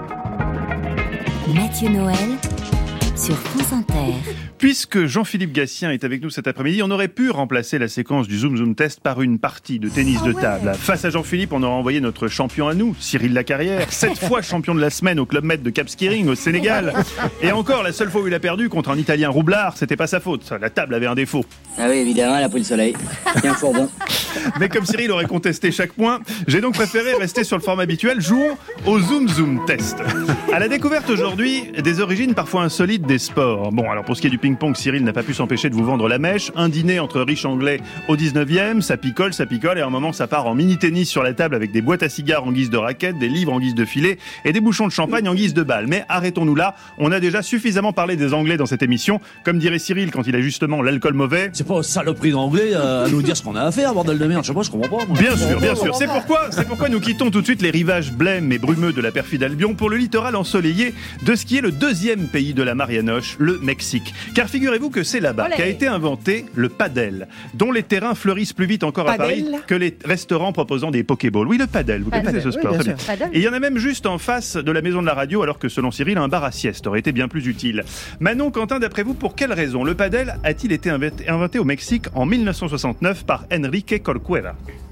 D: Mathieu Noël sur France Inter.
C: Puisque Jean-Philippe Gatien est avec nous cet après-midi, on aurait pu remplacer la séquence du Zoom Zoom Test par une partie de tennis oh de table. Ouais. Face à Jean-Philippe, on aurait envoyé notre champion à nous, Cyril Lacarrière, sept fois champion de la semaine au Club Med de Cap Skiring au Sénégal. Et encore, la seule fois où il a perdu contre un Italien roublard, c'était pas sa faute. La table avait un défaut.
J: Ah oui, évidemment, elle a pris le soleil. Tiens, fourgon.
C: Mais comme Cyril aurait contesté chaque point, j'ai donc préféré rester sur le format habituel. Jouons au Zoom Zoom Test. À la découverte aujourd'hui des origines parfois insolites des sports. Bon, alors pour ce qui est du ping-pong, Cyril n'a pas pu s'empêcher de vous vendre la mèche. Un dîner entre riches anglais au dix-neuvième, ça picole, ça picole, et à un moment ça part en mini-tennis sur la table avec des boîtes à cigares en guise de raquettes, des livres en guise de filet et des bouchons de champagne en guise de balles. Mais arrêtons-nous là, on a déjà suffisamment parlé des Anglais dans cette émission. Comme dirait Cyril quand il a justement l'alcool mauvais.
O: C'est pas aux saloperies d'anglais euh, à nous dire ce qu'on a à faire, bordel de merde. Je sais pas, je comprends pas. Moi.
C: Bien sûr, bien sûr. C'est pourquoi, c'est pourquoi nous quittons tout de suite les rivages blêmes et brumeux de la perfide Albion pour le littoral ensoleillé de ce qui est le deuxième pays de la Marianoche, le Mexique. Car figurez-vous que c'est là-bas qu'a été inventé le padel, dont les terrains fleurissent plus vite encore padel. À Paris que les restaurants proposant des pokéballs. Oui, le padel, vous padel. connaissez ce sport. Oui, et il y en a même juste en face de la maison de la radio, alors que selon Cyril, un bar à sieste aurait été bien plus utile. Manon, Quentin, d'après vous, pour quelle raison le padel a-t-il été inventé au Mexique en dix-neuf cent soixante-neuf par Enrique Corcuera?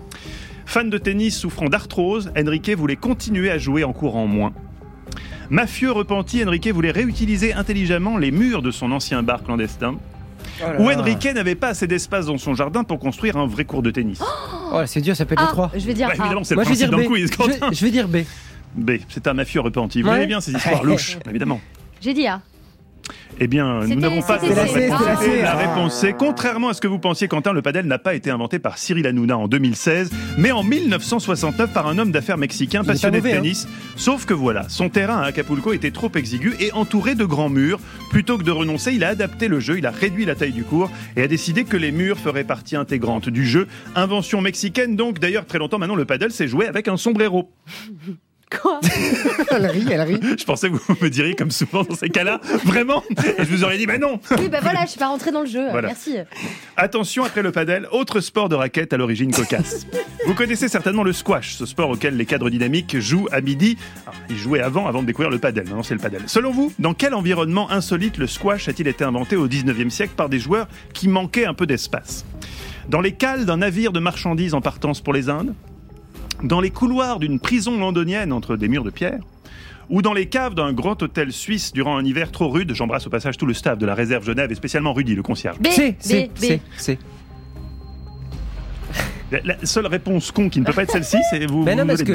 C: Fan de tennis souffrant d'arthrose, Enrique voulait continuer à jouer en courant moins. Mafieux repenti, Enrique voulait réutiliser intelligemment les murs de son ancien bar clandestin. Oh où Enrique n'avait pas assez d'espace dans son jardin pour construire un vrai court de tennis.
E: Oh, c'est dur, ça peut être
B: ah,
E: les trois.
B: Je vais dire
C: ouais,
B: A.
C: Évidemment, c'est
E: Moi,
C: le principe
E: je vais dire
C: d'un quiz, Quentin.
E: Je, je vais dire B.
C: B, c'est un mafieux repenti. Vous
E: ouais.
C: voyez bien ces histoires louches, évidemment.
B: J'ai dit A.
C: Eh bien,
B: c'était,
C: nous n'avons pas
B: c'était,
C: la,
B: c'était,
C: réponse.
B: c'était
C: la réponse c'est, contrairement à ce que vous pensiez, Quentin, le padel n'a pas été inventé par Cyril Hanouna en deux mille seize, mais en dix-neuf cent soixante-neuf par un homme d'affaires mexicain Il passionné mauvais, de tennis. Hein. Sauf que voilà, son terrain à Acapulco était trop exigu et entouré de grands murs. Plutôt que de renoncer, il a adapté le jeu, il a réduit la taille du court et a décidé que les murs feraient partie intégrante du jeu. Invention mexicaine donc. D'ailleurs, très longtemps maintenant, le padel s'est joué avec un sombrero.
B: Quoi?
E: Elle rit, elle rit.
C: Je pensais que vous me diriez comme souvent dans ces cas-là, vraiment. Et je vous aurais dit, bah non.
B: Oui, bah voilà, je suis pas rentré dans le jeu. Voilà. Merci.
C: Attention, après le padel, autre sport de raquette à l'origine cocasse. Vous connaissez certainement le squash, ce sport auquel les cadres dynamiques jouent à midi. Alors, ils jouaient avant, avant de découvrir le padel. Maintenant, c'est le padel. Selon vous, dans quel environnement insolite le squash a-t-il été inventé au dix-neuvième siècle par des joueurs qui manquaient un peu d'espace? Dans les cales d'un navire de marchandises en partance pour les Indes? Dans les couloirs d'une prison londonienne entre des murs de pierre, ou dans les caves d'un grand hôtel suisse durant un hiver trop rude. J'embrasse au passage tout le staff de la réserve Genève et spécialement Rudy, le concierge.
B: B,
E: C, C,
B: B,
E: C, C.
C: La, la seule réponse con qui ne peut pas être celle-ci, c'est vous.
E: Mais non,
C: vous
E: parce que
C: dedans.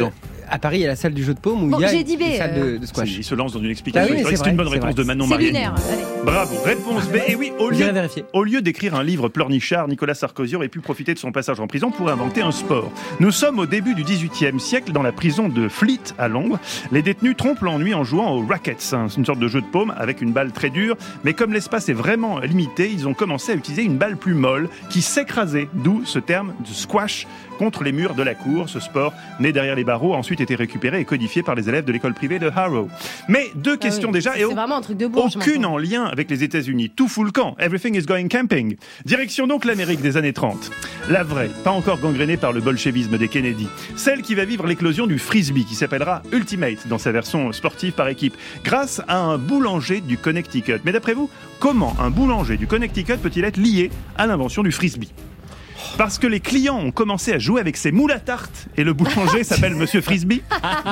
E: À Paris, il y a la salle du jeu de paume où
B: Bon,
E: il y a
B: j'ai dit B,
E: une salle
B: euh,
E: de, de squash.
C: Il se lance dans une explication.
E: Ah oui,
C: c'est,
E: c'est
C: c'est une
E: vrai,
C: bonne
E: c'est
C: réponse
E: vrai.
C: de Manon
B: C'est
C: Mariani.
B: lunaire. Allez.
C: Bravo, réponse B. Et oui, au lieu,
E: J'irai vérifier.
C: au lieu d'écrire un livre pleurnichard, Nicolas Sarkozy aurait pu profiter de son passage en prison pour inventer un sport. Nous sommes au début du dix-huitième siècle dans la prison de Fleet à Londres. Les détenus trompent l'ennui en jouant au rackets, hein, une sorte de jeu de paume avec une balle très dure. Mais comme l'espace est vraiment limité, ils ont commencé à utiliser une balle plus molle qui s'écrasait, d'où ce terme de squash contre les murs de la cour. Ce sport, né derrière les barreaux, a ensuite été récupéré et codifié par les élèves de l'école privée de Harrow. Mais deux
B: Ah
C: questions
B: oui,
C: déjà,
B: c'est
C: et au-
B: vraiment un truc de bourge.
C: aucune
B: maintenant.
C: en lien avec les États-Unis. Tout fout le camp. Everything is going camping. Direction donc l'Amérique des années trente. La vraie, pas encore gangrénée par le bolchevisme des Kennedy. Celle qui va vivre l'éclosion du frisbee, qui s'appellera Ultimate dans sa version sportive par équipe, grâce à un boulanger du Connecticut. Mais d'après vous, comment un boulanger du Connecticut peut-il être lié à l'invention du frisbee ? Parce que les clients ont commencé à jouer avec ses moules à tarte et le boulanger s'appelle Monsieur Frisbee.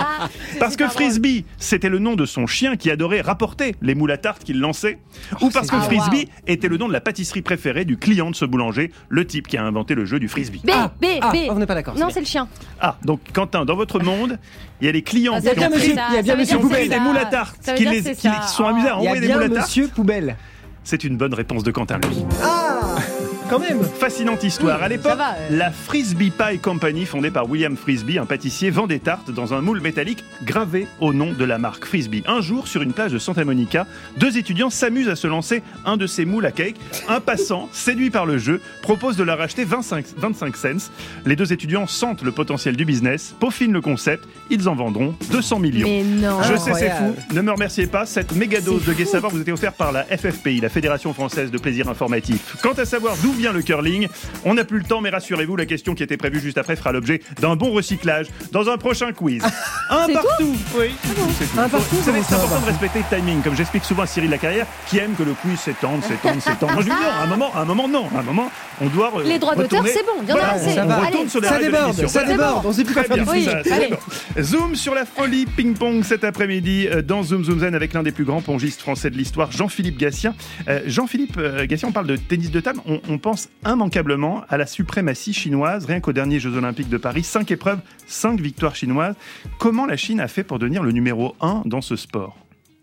C: Parce que Frisbee, c'était le nom de son chien qui adorait rapporter les moules à tarte qu'il lançait. Ou parce que
B: Ah,
C: Frisbee
B: wow.
C: était le nom de la pâtisserie préférée du client de ce boulanger, le type qui a inventé le jeu du Frisbee.
B: B, B,
E: Ah,
B: B.
E: on n'est pas d'accord.
B: Non,
E: c'est
B: c'est le chien.
C: Ah, donc Quentin, dans votre monde, il y a les clients
B: Ah,
C: qui
B: ça veut
C: ont
B: dire
C: pris-
B: monsieur-
E: il y a bien
B: ça veut
E: monsieur
B: dire
C: qui ont
B: c'est
C: pris des
B: ça.
C: moules à tarte,
B: Ça veut
C: qui
B: dire
C: les
B: c'est
C: qui
B: ça.
C: se sont amusés à
E: Il y a
C: envoyer des
E: bien
C: moules à tarte.
E: monsieur Poubelle.
C: C'est une bonne réponse de Quentin, lui.
E: Ah, quand même.
C: Fascinante histoire.
B: Oui,
C: à l'époque,
B: ça va, euh.
C: la Frisbee Pie Company, fondée par William Frisbee, un pâtissier, vend des tartes dans un moule métallique gravé au nom de la marque Frisbee. Un jour, sur une plage de Santa Monica, deux étudiants s'amusent à se lancer un de ces moules à cake. Un passant, séduit par le jeu, propose de leur acheter vingt-cinq, vingt-cinq cents. Les deux étudiants sentent le potentiel du business, peaufinent le concept, ils en vendront deux cents millions.
B: Mais non.
C: Je sais, c'est
E: Incroyable.
C: fou. Ne me remerciez pas. Cette méga dose de Gai Savoir vous était offerte par la F F P I, la Fédération Française de Plaisir Informatif. Quant à savoir d'où vient le curling, on n'a plus le temps, mais rassurez-vous, la question qui était prévue juste après fera l'objet d'un bon recyclage dans un prochain quiz. Un
B: C'est
C: partout. Oui. C'est tout.
E: Un partout,
C: Vous savez,
E: comment
C: c'est
E: ça
C: important
E: va
C: de respecter le timing, comme j'explique souvent à Cyril Lacarrière, qui aime que le quiz s'étende, s'étende, s'étende. Moi, je lui dis non, à un moment, à un moment, non. À un moment, on doit. euh,
B: Les droits d'auteur,
C: retourner.
B: c'est bon, il y en a
C: Voilà,
B: assez.
E: ça
C: on
E: va.
C: retourne
B: Allez,
C: sur les
E: ça
C: règles de
E: déborde,
C: l'émission.
E: ça
C: Voilà.
E: déborde. On sait plus quoi
C: Très
E: faire
C: bien,
E: du
B: Oui,
C: ça,
E: fric.
C: ça
B: allez.
C: déborde. Zoom sur la folie ping-pong cet après-midi euh, dans Zoom Zoom Zen avec l'un des plus grands pongistes français de l'histoire, Jean-Philippe Gatien. Euh, Jean-Philippe euh, Gatien, on parle de tennis de table, on, on pense immanquablement à la suprématie chinoise, rien qu'aux derniers Jeux Olympiques de Paris, cinq épreuves, cinq victoires chinoises. Comment la Chine a fait pour devenir le numéro un dans ce sport ?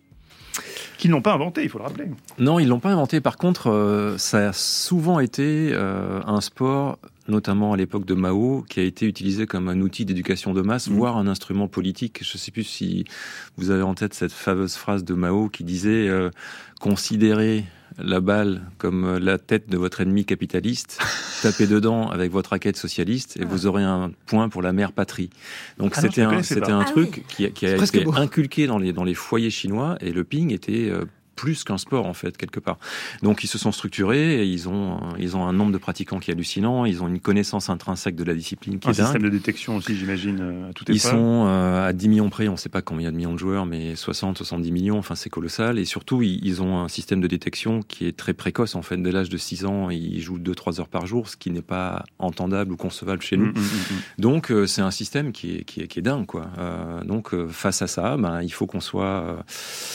C: Qu'ils n'ont pas inventé, il faut le rappeler.
F: Non, ils l'ont pas inventé. Par contre, euh, ça a souvent été euh, un sport, notamment à l'époque de Mao, qui a été utilisé comme un outil d'éducation de masse, mmh. voire un instrument politique. Je ne sais plus si vous avez en tête cette fameuse phrase de Mao qui disait euh, « Considérez la balle comme la tête de votre ennemi capitaliste, tapez dedans avec votre raquette socialiste et ah. vous aurez un point pour la mère patrie. » Donc ah c'était non, un, c'était un ah truc oui. qui, qui a été beau. inculqué dans les, dans les foyers chinois, et le ping était euh, plus qu'un sport en fait, quelque part. Donc ils se sont structurés, et ils ont, ils ont un nombre de pratiquants qui est hallucinant, ils ont une connaissance intrinsèque de la discipline qui
C: un
F: est dingue.
C: Un système de détection aussi, j'imagine, à toute épreuve.
F: Ils sont euh, à dix millions près, on ne sait pas combien de millions de joueurs, mais soixante, soixante-dix millions, enfin c'est colossal. Et surtout, ils, ils ont un système de détection qui est très précoce en fait. Dès l'âge de six ans, ils jouent deux à trois heures par jour, ce qui n'est pas entendable ou concevable chez nous. Mmh, mmh, mmh. Donc euh, c'est un système qui est, qui est, qui est dingue, quoi. Euh, donc euh, face à ça, ben, il faut qu'on soit... Euh,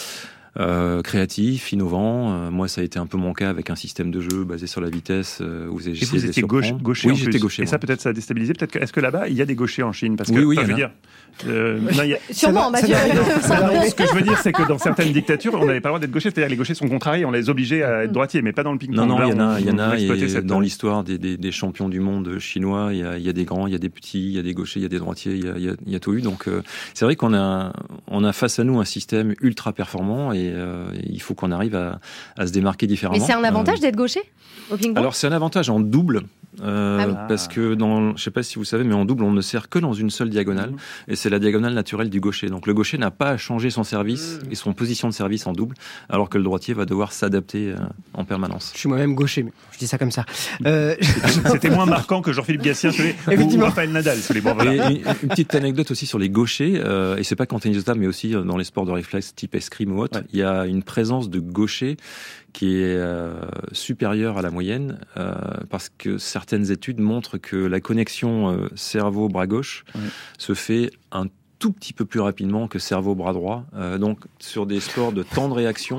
F: Euh, créatif, innovant. Euh, moi, ça a été un peu mon cas avec un système de jeu basé sur la vitesse euh, où j'ai essayé
C: de les surprendre. Et vous étiez gaucher
F: Oui,
C: en
F: j'étais
C: plus.
F: gaucher.
C: Et
F: moi.
C: ça, peut-être, ça a déstabilisé. Peut-être que, est-ce que là-bas, il y a des gauchers en Chine? Parce que,
F: oui, oui,
C: enfin, je veux
F: a.
C: dire, euh, non, y a...
B: Sûrement, Mathieu.
C: Ce que je veux dire, c'est que dans certaines dictatures, on n'avait pas le droit d'être gaucher. C'est-à-dire que les gauchers sont contrariés, on les obligeait à être droitiers, mais pas dans le ping-pong.
F: Non, non, il y en a,
C: on,
F: il y en a. Et
C: cette...
F: dans l'histoire des, des, des champions du monde chinois, il y a, il y a des grands, il y a des petits, il y a des gauchers, il y a des droitiers, il y a, il y a, il y a tout eu. Donc, euh, c'est vrai qu'on a, on a face à nous un système ultra performant, et euh, il faut qu'on arrive à à se démarquer différemment.
B: Mais c'est un avantage
F: euh,
B: d'être gaucher au ping-pong?
F: Alors c'est un avantage en double. Euh,
B: ah oui.
F: Parce que dans, je sais pas si vous savez, mais en double on ne sert que dans une seule diagonale, mmh. et c'est la diagonale naturelle du gaucher. Donc le gaucher n'a pas à changer son service mmh. et son position de service en double, alors que le droitier va devoir s'adapter euh, en permanence.
E: Je suis moi-même gaucher, mais je dis ça comme ça. Euh...
C: C'était moins marquant que Jean-Philippe Gatien ou Rafael Nadal. Les bons, voilà.
F: Et une, une petite anecdote aussi sur les gauchers, euh, et c'est pas qu'en tennis de table, mais aussi dans les sports de réflexe type escrime ou autre. Ouais. Il y a une présence de gauchers qui est euh, supérieure à la moyenne, euh, parce que certaines études montrent que la connexion euh, cerveau-bras gauche ouais. se fait un tout petit peu plus rapidement que cerveau-bras droit. Euh, donc, sur des sports de temps de réaction,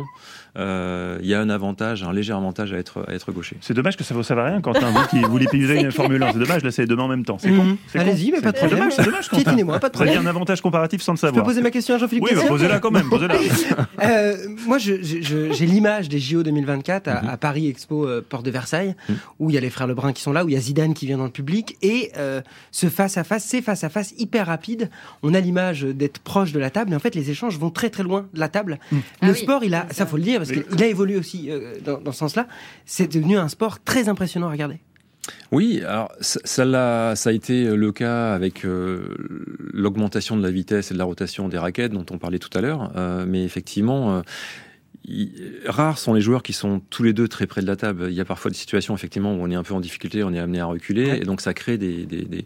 F: euh, il y a un avantage, un léger avantage à être, à être gaucher.
C: C'est dommage que ça ne vous serve à rien, Quentin, vous qui voulez piloter une Formule un. C'est dommage, là c'est deux mains en même temps. C'est
E: Mmh.
C: con. C'est
E: Allez-y,
C: con.
E: mais pas de
C: C'est
E: problème.
C: dommage, c'est dommage, Quentin.
E: Piétinez-moi, pas de
C: Vous avez
E: problème.
C: un avantage comparatif sans le
E: Je peux
C: savoir.
E: poser ma question à Jean-Philippe
C: Oui, bah,
E: Gassion
C: posez-la quand même, posez-la.
E: Euh, moi, je, je, je- j'ai l'image des J O deux mille vingt-quatre à, à Paris Expo, euh, Porte de Versailles,
F: Mhm.
E: où il y a les frères Lebrun qui sont là, où il y a Zidane qui vient dans le public, et euh, ce face-à-face, c'est face-à-face hyper rapide. On a l'image d'être proche de la table, mais en fait, les échanges vont très très loin de la table. Le
B: Ah oui,
E: sport, il a, ça faut le dire, parce
C: Oui.
E: qu'il a évolué aussi euh, dans, dans ce sens-là. C'est devenu un sport très impressionnant à regarder.
F: Oui, alors ça, ça, l'a, ça a été le cas avec euh, l'augmentation de la vitesse et de la rotation des raquettes dont on parlait tout à l'heure, euh, mais effectivement... Euh, Il- rares sont les joueurs qui sont tous les deux très près de la table. Il y a parfois des situations effectivement où on est un peu en difficulté, on est amené à reculer,
E: Ouais.
F: et donc ça crée des, des, des,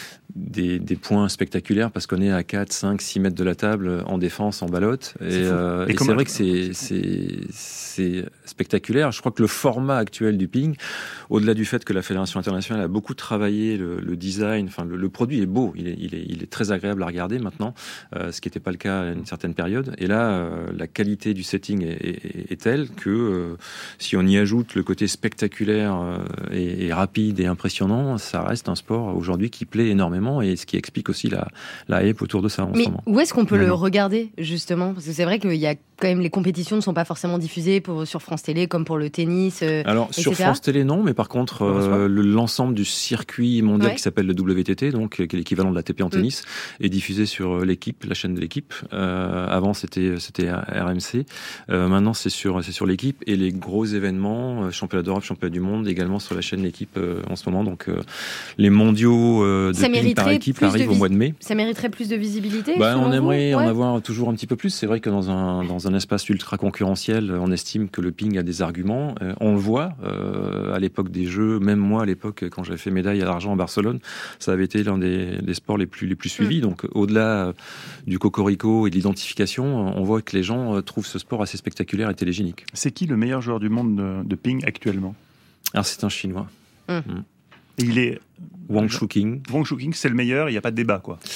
F: des, des points spectaculaires parce qu'on est à quatre, cinq, six mètres de la table en défense, en ballotte. Et,
C: C'est fou.
F: euh,
C: Et
F: et
C: comment-
F: c'est vrai que c'est, c'est, c'est spectaculaire. Je crois que le format actuel du ping, au-delà du fait que la Fédération internationale a beaucoup travaillé le, le design, enfin le, le produit est beau, il est, il, est, il est très agréable à regarder maintenant, euh, ce qui n'était pas le cas à une certaine période. Et là, euh, la qualité du setting est, est, est telle que euh, si on y ajoute le côté spectaculaire euh, et, et rapide et impressionnant, ça reste un sport aujourd'hui qui plaît énormément, et ce qui explique aussi la, la hype autour de ça en
B: Mais
F: ce moment.
B: où est-ce qu'on peut
F: Manon.
B: le regarder, justement? Parce que c'est vrai qu'il y a quand même, les compétitions ne sont pas forcément diffusées pour, sur France Télé, comme pour le tennis, euh,
F: Alors,
B: et
F: sur
B: cetera.
F: France Télé, non, mais par contre, euh, le- l'ensemble du circuit mondial
B: Ouais.
F: qui s'appelle le W T T, donc, euh, qui est l'équivalent de la A T P en tennis, est diffusé sur euh, l'équipe, la chaîne de l'équipe. Euh, avant, c'était, c'était R M C. Euh, maintenant, c'est sur, c'est sur l'équipe, et les gros événements, euh, championnat d'Europe, championnat du monde, également sur la chaîne l'équipe euh, en ce moment. Donc, euh, les mondiaux euh, de
B: Ça
F: ping par
B: mériterait
F: équipe
B: plus de
F: arrivent au
B: vis-
F: mois de mai.
B: Ça mériterait plus de visibilité?
F: Bah,
B: selon
F: on aimerait
B: vous
F: en
B: Ouais.
F: avoir toujours un petit peu plus. C'est vrai que dans un, dans un espace ultra concurrentiel, on estime que le ping a des arguments. Euh, on le voit euh, à l'époque des Jeux, même moi à l'époque quand j'avais fait médaille à l'argent à Barcelone, ça avait été l'un des, des sports les plus, les plus suivis.
B: Mm.
F: Donc au-delà du cocorico et de l'identification, on voit que les gens euh, trouvent ce sport assez spectaculaire et télégénique.
C: C'est qui le meilleur joueur du monde de, de ping actuellement?
F: Alors c'est un Chinois.
B: Mm.
F: Mm.
C: Et il est...
F: Wang Shuqing.
C: Wang Shuqing, c'est le meilleur, il n'y a pas de débat, quoi.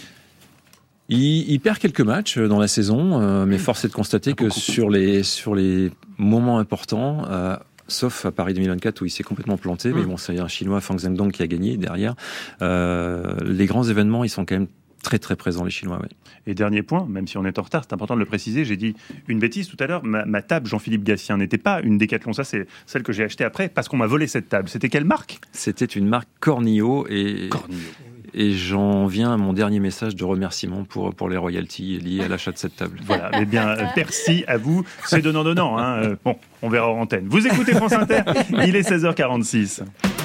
F: Il, il perd quelques matchs dans la saison, euh, mais force est de constater que sur les, sur les moments importants, euh, sauf à Paris deux mille vingt-quatre où il s'est complètement planté,
E: Mmh.
F: mais bon, c'est un Chinois, Fang Zhendong, qui a gagné derrière. Euh, les grands événements, ils sont quand même très très présents, les Chinois. Ouais.
C: Et dernier point, même si on est en retard, c'est important de le préciser, j'ai dit une bêtise tout à l'heure, ma, ma table Jean-Philippe Gatien n'était pas une Décathlon, ça c'est celle que j'ai achetée après parce qu'on m'a volé cette table. C'était quelle marque?
F: C'était une marque Cornillo, et...
C: Cornillo.
F: Et j'en viens à mon dernier message de remerciement pour, pour les royalties liées à l'achat de cette table.
C: Voilà, eh bien, euh, merci à vous. C'est donnant-donnant. Hein. Euh, Bon, on verra en antenne. Vous écoutez France Inter, il est seize heures quarante-six.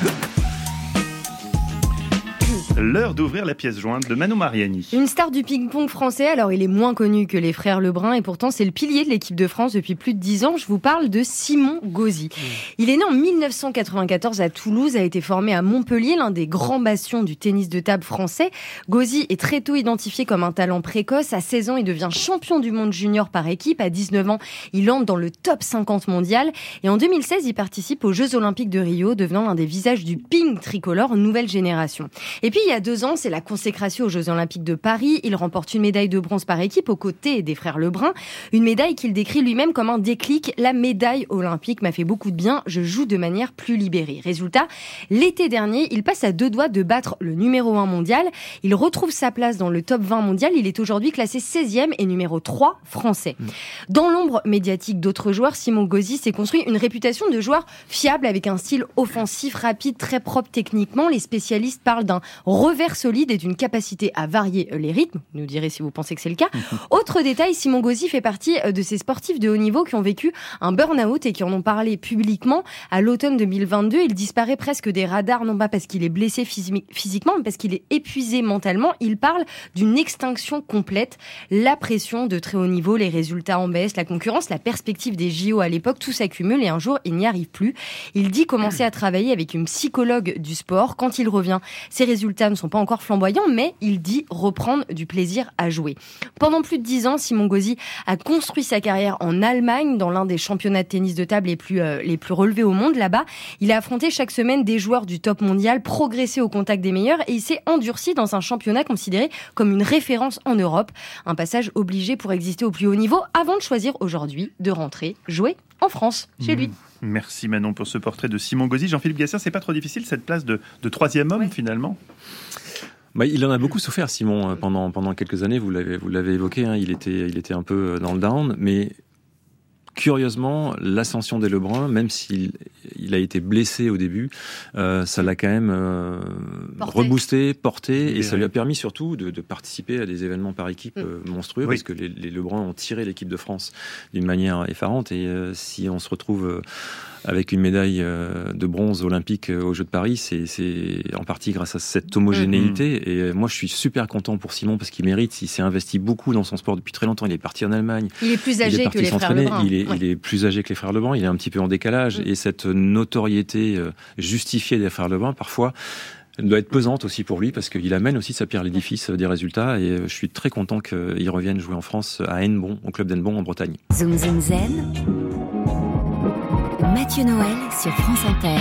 C: L'heure d'ouvrir la pièce jointe de Manon Mariani.
B: Une star du ping-pong français, alors il est moins connu que les frères Lebrun, et pourtant c'est le pilier de l'équipe de France depuis plus de dix ans. Je vous parle de Simon Gauzy. Il est né en mille neuf cent quatre-vingt-quatorze à Toulouse, a été formé à Montpellier, l'un des grands bastions du tennis de table français. Gauzy est très tôt identifié comme un talent précoce. À seize ans, il devient champion du monde junior par équipe. À dix-neuf ans, il entre dans le top cinquante mondial. Et en deux mille seize, il participe aux Jeux Olympiques de Rio, devenant l'un des visages du ping tricolore nouvelle génération. Et puis, il y a deux ans, c'est la consécration aux Jeux Olympiques de Paris. Il remporte une médaille de bronze par équipe aux côtés des frères Lebrun. Une médaille qu'il décrit lui-même comme un déclic. La médaille olympique m'a fait beaucoup de bien. Je joue de manière plus libérée. Résultat, l'été dernier, il passe à deux doigts de battre le numéro un mondial. Il retrouve sa place dans le top vingt mondial. Il est aujourd'hui classé seizième et numéro trois français. Dans l'ombre médiatique d'autres joueurs, Simon Gauzy s'est construit une réputation de joueur fiable avec un style offensif, rapide, très propre techniquement. Les spécialistes parlent d'un revers solide et d'une capacité à varier les rythmes. Vous nous direz si vous pensez que c'est le cas. Autre détail, Simon Gauzy fait partie de ces sportifs de haut niveau qui ont vécu un burn-out et qui en ont parlé publiquement. À l'automne deux mille vingt-deux, il disparaît presque des radars, non pas parce qu'il est blessé physi- physiquement, mais parce qu'il est épuisé mentalement. Il parle d'une extinction complète. La pression de très haut niveau, les résultats en baisse, la concurrence, la perspective des J O à l'époque, tout s'accumule et un jour, il n'y arrive plus. Il dit commencer à travailler avec une psychologue du sport. Quand il revient, ses résultats ne sont pas encore flamboyants, mais il dit reprendre du plaisir à jouer. Pendant plus de dix ans, Simon Gauzy a construit sa carrière en Allemagne, dans l'un des championnats de tennis de table les plus, euh, les plus relevés au monde. Là-bas, il a affronté chaque semaine des joueurs du top mondial, progressé au contact des meilleurs, et il s'est endurci dans un championnat considéré comme une référence en Europe. Un passage obligé pour exister au plus haut niveau, avant de choisir aujourd'hui de rentrer jouer en France, chez lui.
C: Merci Manon pour ce portrait de Simon Gauzy. Jean-Philippe Gatien, c'est pas trop difficile cette place de, de troisième homme ouais. finalement?
F: Bah, il en a beaucoup souffert, Simon, pendant, pendant quelques années, vous l'avez, vous l'avez évoqué, hein, il, était, il était un peu dans le down, mais curieusement, l'ascension des Lebrun, même s'il il a été blessé au début, euh, ça l'a quand même euh, porté. reboosté, porté, et, et ça lui a permis surtout de, de participer à des événements par équipe euh, monstrueux, oui. parce que les, les Lebrun ont tiré l'équipe de France d'une manière effarante, et euh, si on se retrouve... Euh, avec une médaille de bronze olympique aux Jeux de Paris, c'est, c'est en partie grâce à cette homogénéité. Mmh. Et moi, je suis super content pour Simon parce qu'il mérite. Il s'est investi beaucoup dans son sport depuis très longtemps. Il est parti en Allemagne.
B: Il est plus âgé que les frères Lebrun.
F: Il est,
B: ouais.
F: il est plus âgé que les frères Lebrun. Il est un petit peu en décalage. Mmh. Et cette notoriété justifiée des frères Lebrun, parfois, elle doit être pesante aussi pour lui parce qu'il amène aussi sa pierre à l'édifice des résultats. Et je suis très content qu'il revienne jouer en France à Hennebont, au club d'Hennebont en Bretagne.
D: Zoom Zoom Zen. Mathieu Noël sur France Inter.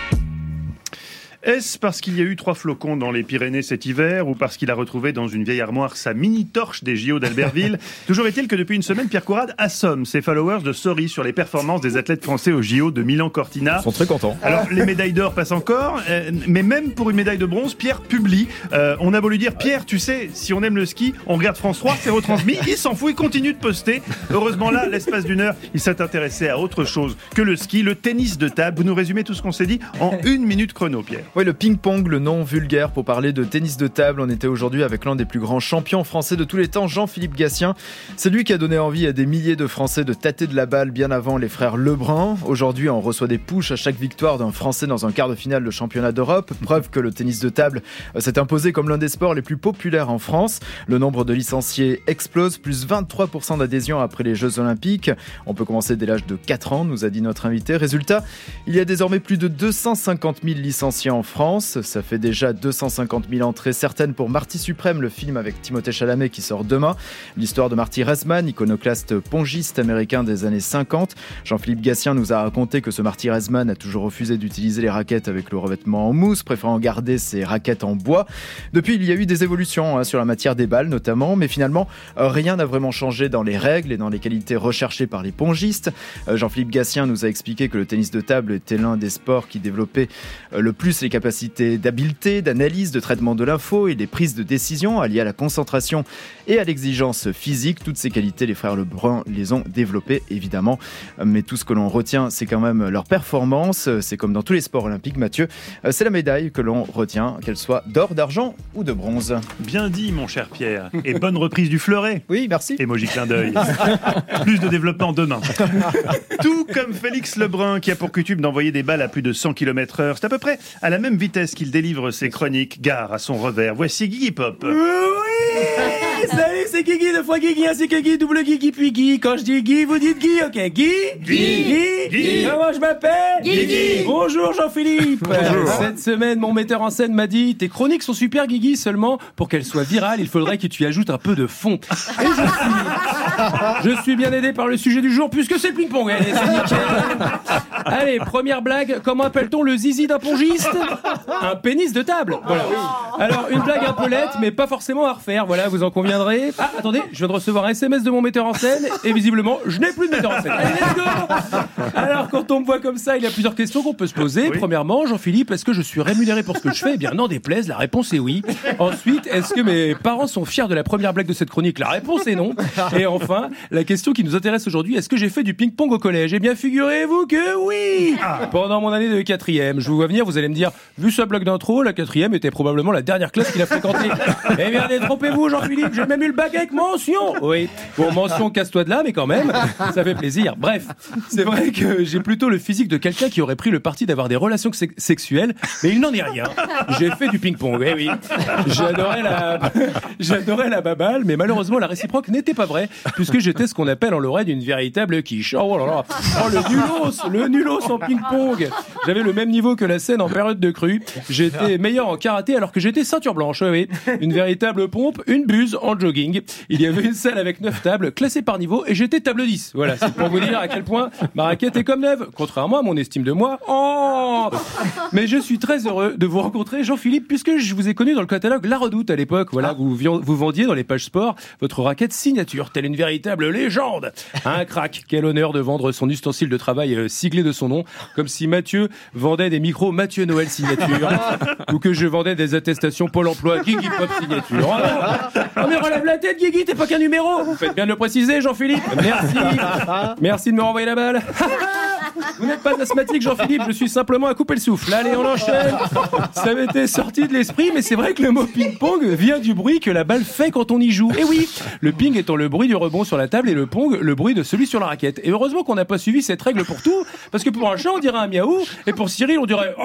C: Est-ce parce qu'il y a eu trois flocons dans les Pyrénées cet hiver ou parce qu'il a retrouvé dans une vieille armoire sa mini-torche des J O d'Albertville? Toujours est-il que depuis une semaine, Pierre Courade assomme ses followers de stories sur les performances des athlètes français aux J O de Milan-Cortina.
P: Ils sont très contents.
C: Alors, les médailles d'or passent encore, euh, mais même pour une médaille de bronze, Pierre publie. Euh, on a beau lui dire, Pierre, tu sais, si on aime le ski, on regarde France trois, c'est retransmis. Il s'en fout, il continue de poster. Heureusement là, l'espace d'une heure, il s'est intéressé à autre chose que le ski, le tennis de table. Vous nous résumez tout ce qu'on s'est dit en une minute chrono, Pierre.
P: Oui, le ping-pong, le nom vulgaire pour parler de tennis de table. On était aujourd'hui avec l'un des plus grands champions français de tous les temps, Jean-Philippe Gatien. C'est lui qui a donné envie à des milliers de Français de tâter de la balle bien avant les frères Lebrun. Aujourd'hui, on reçoit des pushs à chaque victoire d'un Français dans un quart de finale de championnat d'Europe. Preuve que le tennis de table s'est imposé comme l'un des sports les plus populaires en France. Le nombre de licenciés explose, plus vingt-trois pour cent d'adhésion après les Jeux Olympiques. On peut commencer dès l'âge de quatre ans, nous a dit notre invité. Résultat, il y a désormais plus de deux cent cinquante mille licenciés en France. Ça fait déjà deux cent cinquante mille entrées certaines pour Marty Suprême, le film avec Timothée Chalamet qui sort demain. L'histoire de Marty Reisman, iconoclaste pongiste américain des années cinquante. Jean-Philippe Gatien nous a raconté que ce Marty Reisman a toujours refusé d'utiliser les raquettes avec le revêtement en mousse, préférant garder ses raquettes en bois. Depuis, il y a eu des évolutions hein, sur la matière des balles notamment, mais finalement, rien n'a vraiment changé dans les règles et dans les qualités recherchées par les pongistes. Euh, Jean-Philippe Gatien nous a expliqué que le tennis de table était l'un des sports qui développait euh, le plus les capacités d'habileté, d'analyse, de traitement de l'info et des prises de décision alliées à la concentration et à l'exigence physique. Toutes ces qualités, les frères Lebrun les ont développées évidemment, mais tout ce que l'on retient, c'est quand même leur performance. C'est comme dans tous les sports olympiques, Mathieu, c'est la médaille que l'on retient, qu'elle soit d'or, d'argent ou de bronze.
C: Bien dit, mon cher Pierre. Et bonne reprise du fleuret.
P: Oui, merci.
C: Émoji clin d'œil. Plus de développement demain. Tout comme Félix Lebrun, qui a pour coutume d'envoyer des balles à plus de cent kilomètres heure. C'est à peu près à la même vitesse qu'il délivre ses chroniques. Gare à son revers. Voici Guigui Pop.
Q: Oui, salut, c'est Guigui, deux fois Guigui, ainsi que Guy, double Guigui, puis Guy. Quand je dis Guy, vous dites Guy, ok? Guy Guy Guy, Guy. Comment je m'appelle? Guigui. Bonjour Jean-Philippe. Bonjour. Cette semaine, mon metteur en scène m'a dit, tes chroniques sont super Guigui, seulement pour qu'elles soient virales, il faudrait que tu y ajoutes un peu de fond. Et je suis, je suis bien aidé par le sujet du jour, puisque c'est le ping-pong. Allez, c'est nickel. Allez, première blague, comment appelle-t-on le zizi d'un pongiste? Un pénis de table. Voilà. Alors, une blague un peu laide, mais pas forcément à refaire. Voilà, vous en conviendrez. Ah, attendez, je viens de recevoir un S M S de mon metteur en scène, et visiblement, je n'ai plus de metteur en scène. Allez, let's go! Alors, quand on me voit comme ça, il y a plusieurs questions qu'on peut se poser. Oui. Premièrement, Jean-Philippe, est-ce que je suis rémunéré pour ce que je fais? Eh bien, n'en déplaise, la réponse est oui. Ensuite, est-ce que mes parents sont fiers de la première blague de cette chronique? La réponse est non. Et enfin, la question qui nous intéresse aujourd'hui, est-ce que j'ai fait du ping-pong au collège? Eh bien, figurez-vous que oui! Pendant mon année de quatrième, je vous vois venir, vous allez me dire, vu sa blague d'intro, la quatrième était probablement la dernière classe qu'il a fréquentée. Eh bien, détrompez-vous, Jean-Philippe, j'ai même eu le bac avec mention. Oui. Bon, mention, casse-toi de là, mais quand même, ça fait plaisir. Bref, c'est vrai que j'ai plutôt le physique de quelqu'un qui aurait pris le parti d'avoir des relations se- sexuelles, mais il n'en est rien. J'ai fait du ping-pong, eh oui. J'adorais la, j'adorais la baballe, mais malheureusement, la réciproque n'était pas vraie, puisque j'étais ce qu'on appelle en Lorraine une véritable quiche. Oh là là. Oh, le nulos, le nulos en ping-pong. J'avais le même niveau que la scène en période de crue. J'étais meilleur en karaté alors que j'étais j'étais ceinture blanche, oui, oui. Une véritable pompe, une buse en jogging. Il y avait une salle avec neuf tables, classées par niveau, et j'étais table dix. Voilà, c'est pour vous dire à quel point ma raquette est comme neuve, contrairement à mon estime de moi. Oh Mais je suis très heureux de vous rencontrer, Jean-Philippe, puisque je vous ai connu dans le catalogue La Redoute à l'époque. Voilà, vous, vous vendiez dans les pages sport votre raquette signature, telle une véritable légende. Un crack, quel honneur de vendre son ustensile de travail euh, siglé de son nom, comme si Mathieu vendait des micros Mathieu Noël signature, ou que je vendais des attestations Pôle emploi Guigui Pop signature. Oh, oh mais relève la tête, Guigui, t'es pas qu'un numéro. Vous faites bien de le préciser, Jean-Philippe. Merci. Merci de me renvoyer la balle. Vous n'êtes pas asthmatique, Jean-Philippe, je suis simplement à couper le souffle. Allez, on enchaîne. Ça m'était sorti de l'esprit, mais c'est vrai que le mot ping-pong vient du bruit que la balle fait quand on y joue. Et oui, le ping étant le bruit du rebond sur la table et le pong, le bruit de celui sur la raquette. Et heureusement qu'on n'a pas suivi cette règle pour tout, parce que pour un chat, on dirait un miaou, et pour Cyril, on dirait...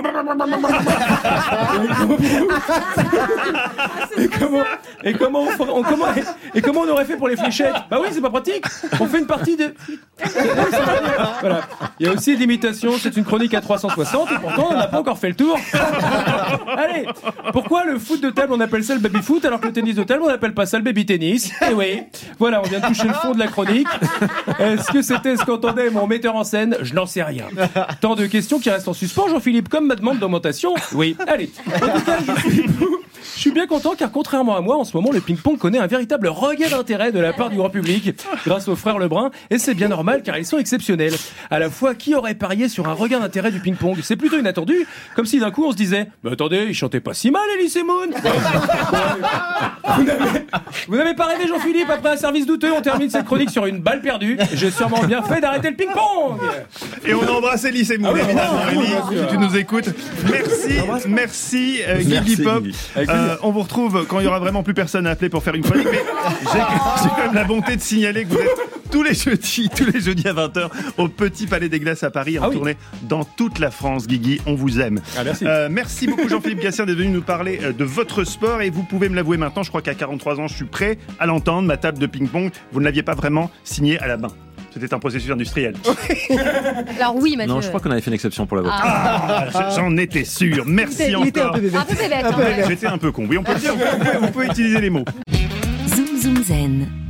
Q: Et comment, et comment, on, ferait- on- comment, et comment on aurait fait pour les fléchettes? Bah oui, c'est pas pratique. On fait une partie de... Voilà. Il y a aussi de l'imitation, c'est une chronique à trois cent soixante, et pourtant on n'a pas encore fait le tour. Allez, pourquoi le foot de table on appelle ça le baby-foot, alors que le tennis de table on n'appelle pas ça le baby-tennis? Eh oui, voilà, on vient de toucher le fond de la chronique. Est-ce que c'était ce qu'entendait mon metteur en scène? Je n'en sais rien. Tant de questions qui restent en suspens, Jean-Philippe, comme ma demande d'augmentation. Oui, allez. En tout cas, je suis, je suis bien content, car contrairement à moi, en ce moment, le ping-pong connaît un véritable regain d'intérêt de la part du grand public, grâce aux frères Lebrun, et c'est bien normal, car ils sont exceptionnels. À la fois, qui aurait parié sur un regain d'intérêt du ping-pong? C'est plutôt inattendu, comme si d'un coup on se disait « Mais attendez, il chantait pas si mal, Elie Semoun !» Vous n'avez, vous n'avez pas rêvé, Jean-Philippe, après un service douteux, on termine cette chronique sur une balle perdue. J'ai sûrement bien fait d'arrêter le ping-pong.
C: Et on embrasse Elie Semoun,
Q: Ah oui,
C: évidemment.
Q: ah oui,
C: Elie,
Q: bien sûr.
C: si tu nous écoutes. Merci, merci, euh, Guigui
F: Merci,
C: Pop.
F: Guigui.
C: Euh, on vous retrouve quand il y aura vraiment plus personne à appeler pour faire une chronique. Mais j'ai, j'ai quand même la bonté de signaler que vous êtes tous les jeudis, tous les jeudis à vingt heures au Petit Palais des Glaces à Paris, en
Q: Ah oui.
C: tournée dans toute la France. Guigui, on vous aime.
Q: Ah, merci.
C: Euh, merci beaucoup Jean-Philippe Gatien d'être venu nous parler euh, de votre sport, et vous pouvez me l'avouer maintenant, je crois qu'à quarante-trois ans, je suis prêt à l'entendre, ma table de ping-pong. Vous ne l'aviez pas vraiment signée à la main. C'était un processus industriel.
B: Alors oui, Mathieu.
F: Non, je crois qu'on avait fait une exception pour la vôtre.
C: Ah, j'en étais sûr. Merci
E: Il était un
C: encore.
E: peu bébé.
B: Un peu bébête,
E: Un peu
B: hein, ouais.
E: bébé.
C: J'étais un peu con. Oui, on peut le dire. Vous pouvez, vous pouvez utiliser les mots.
D: Zoom Zoom Zen.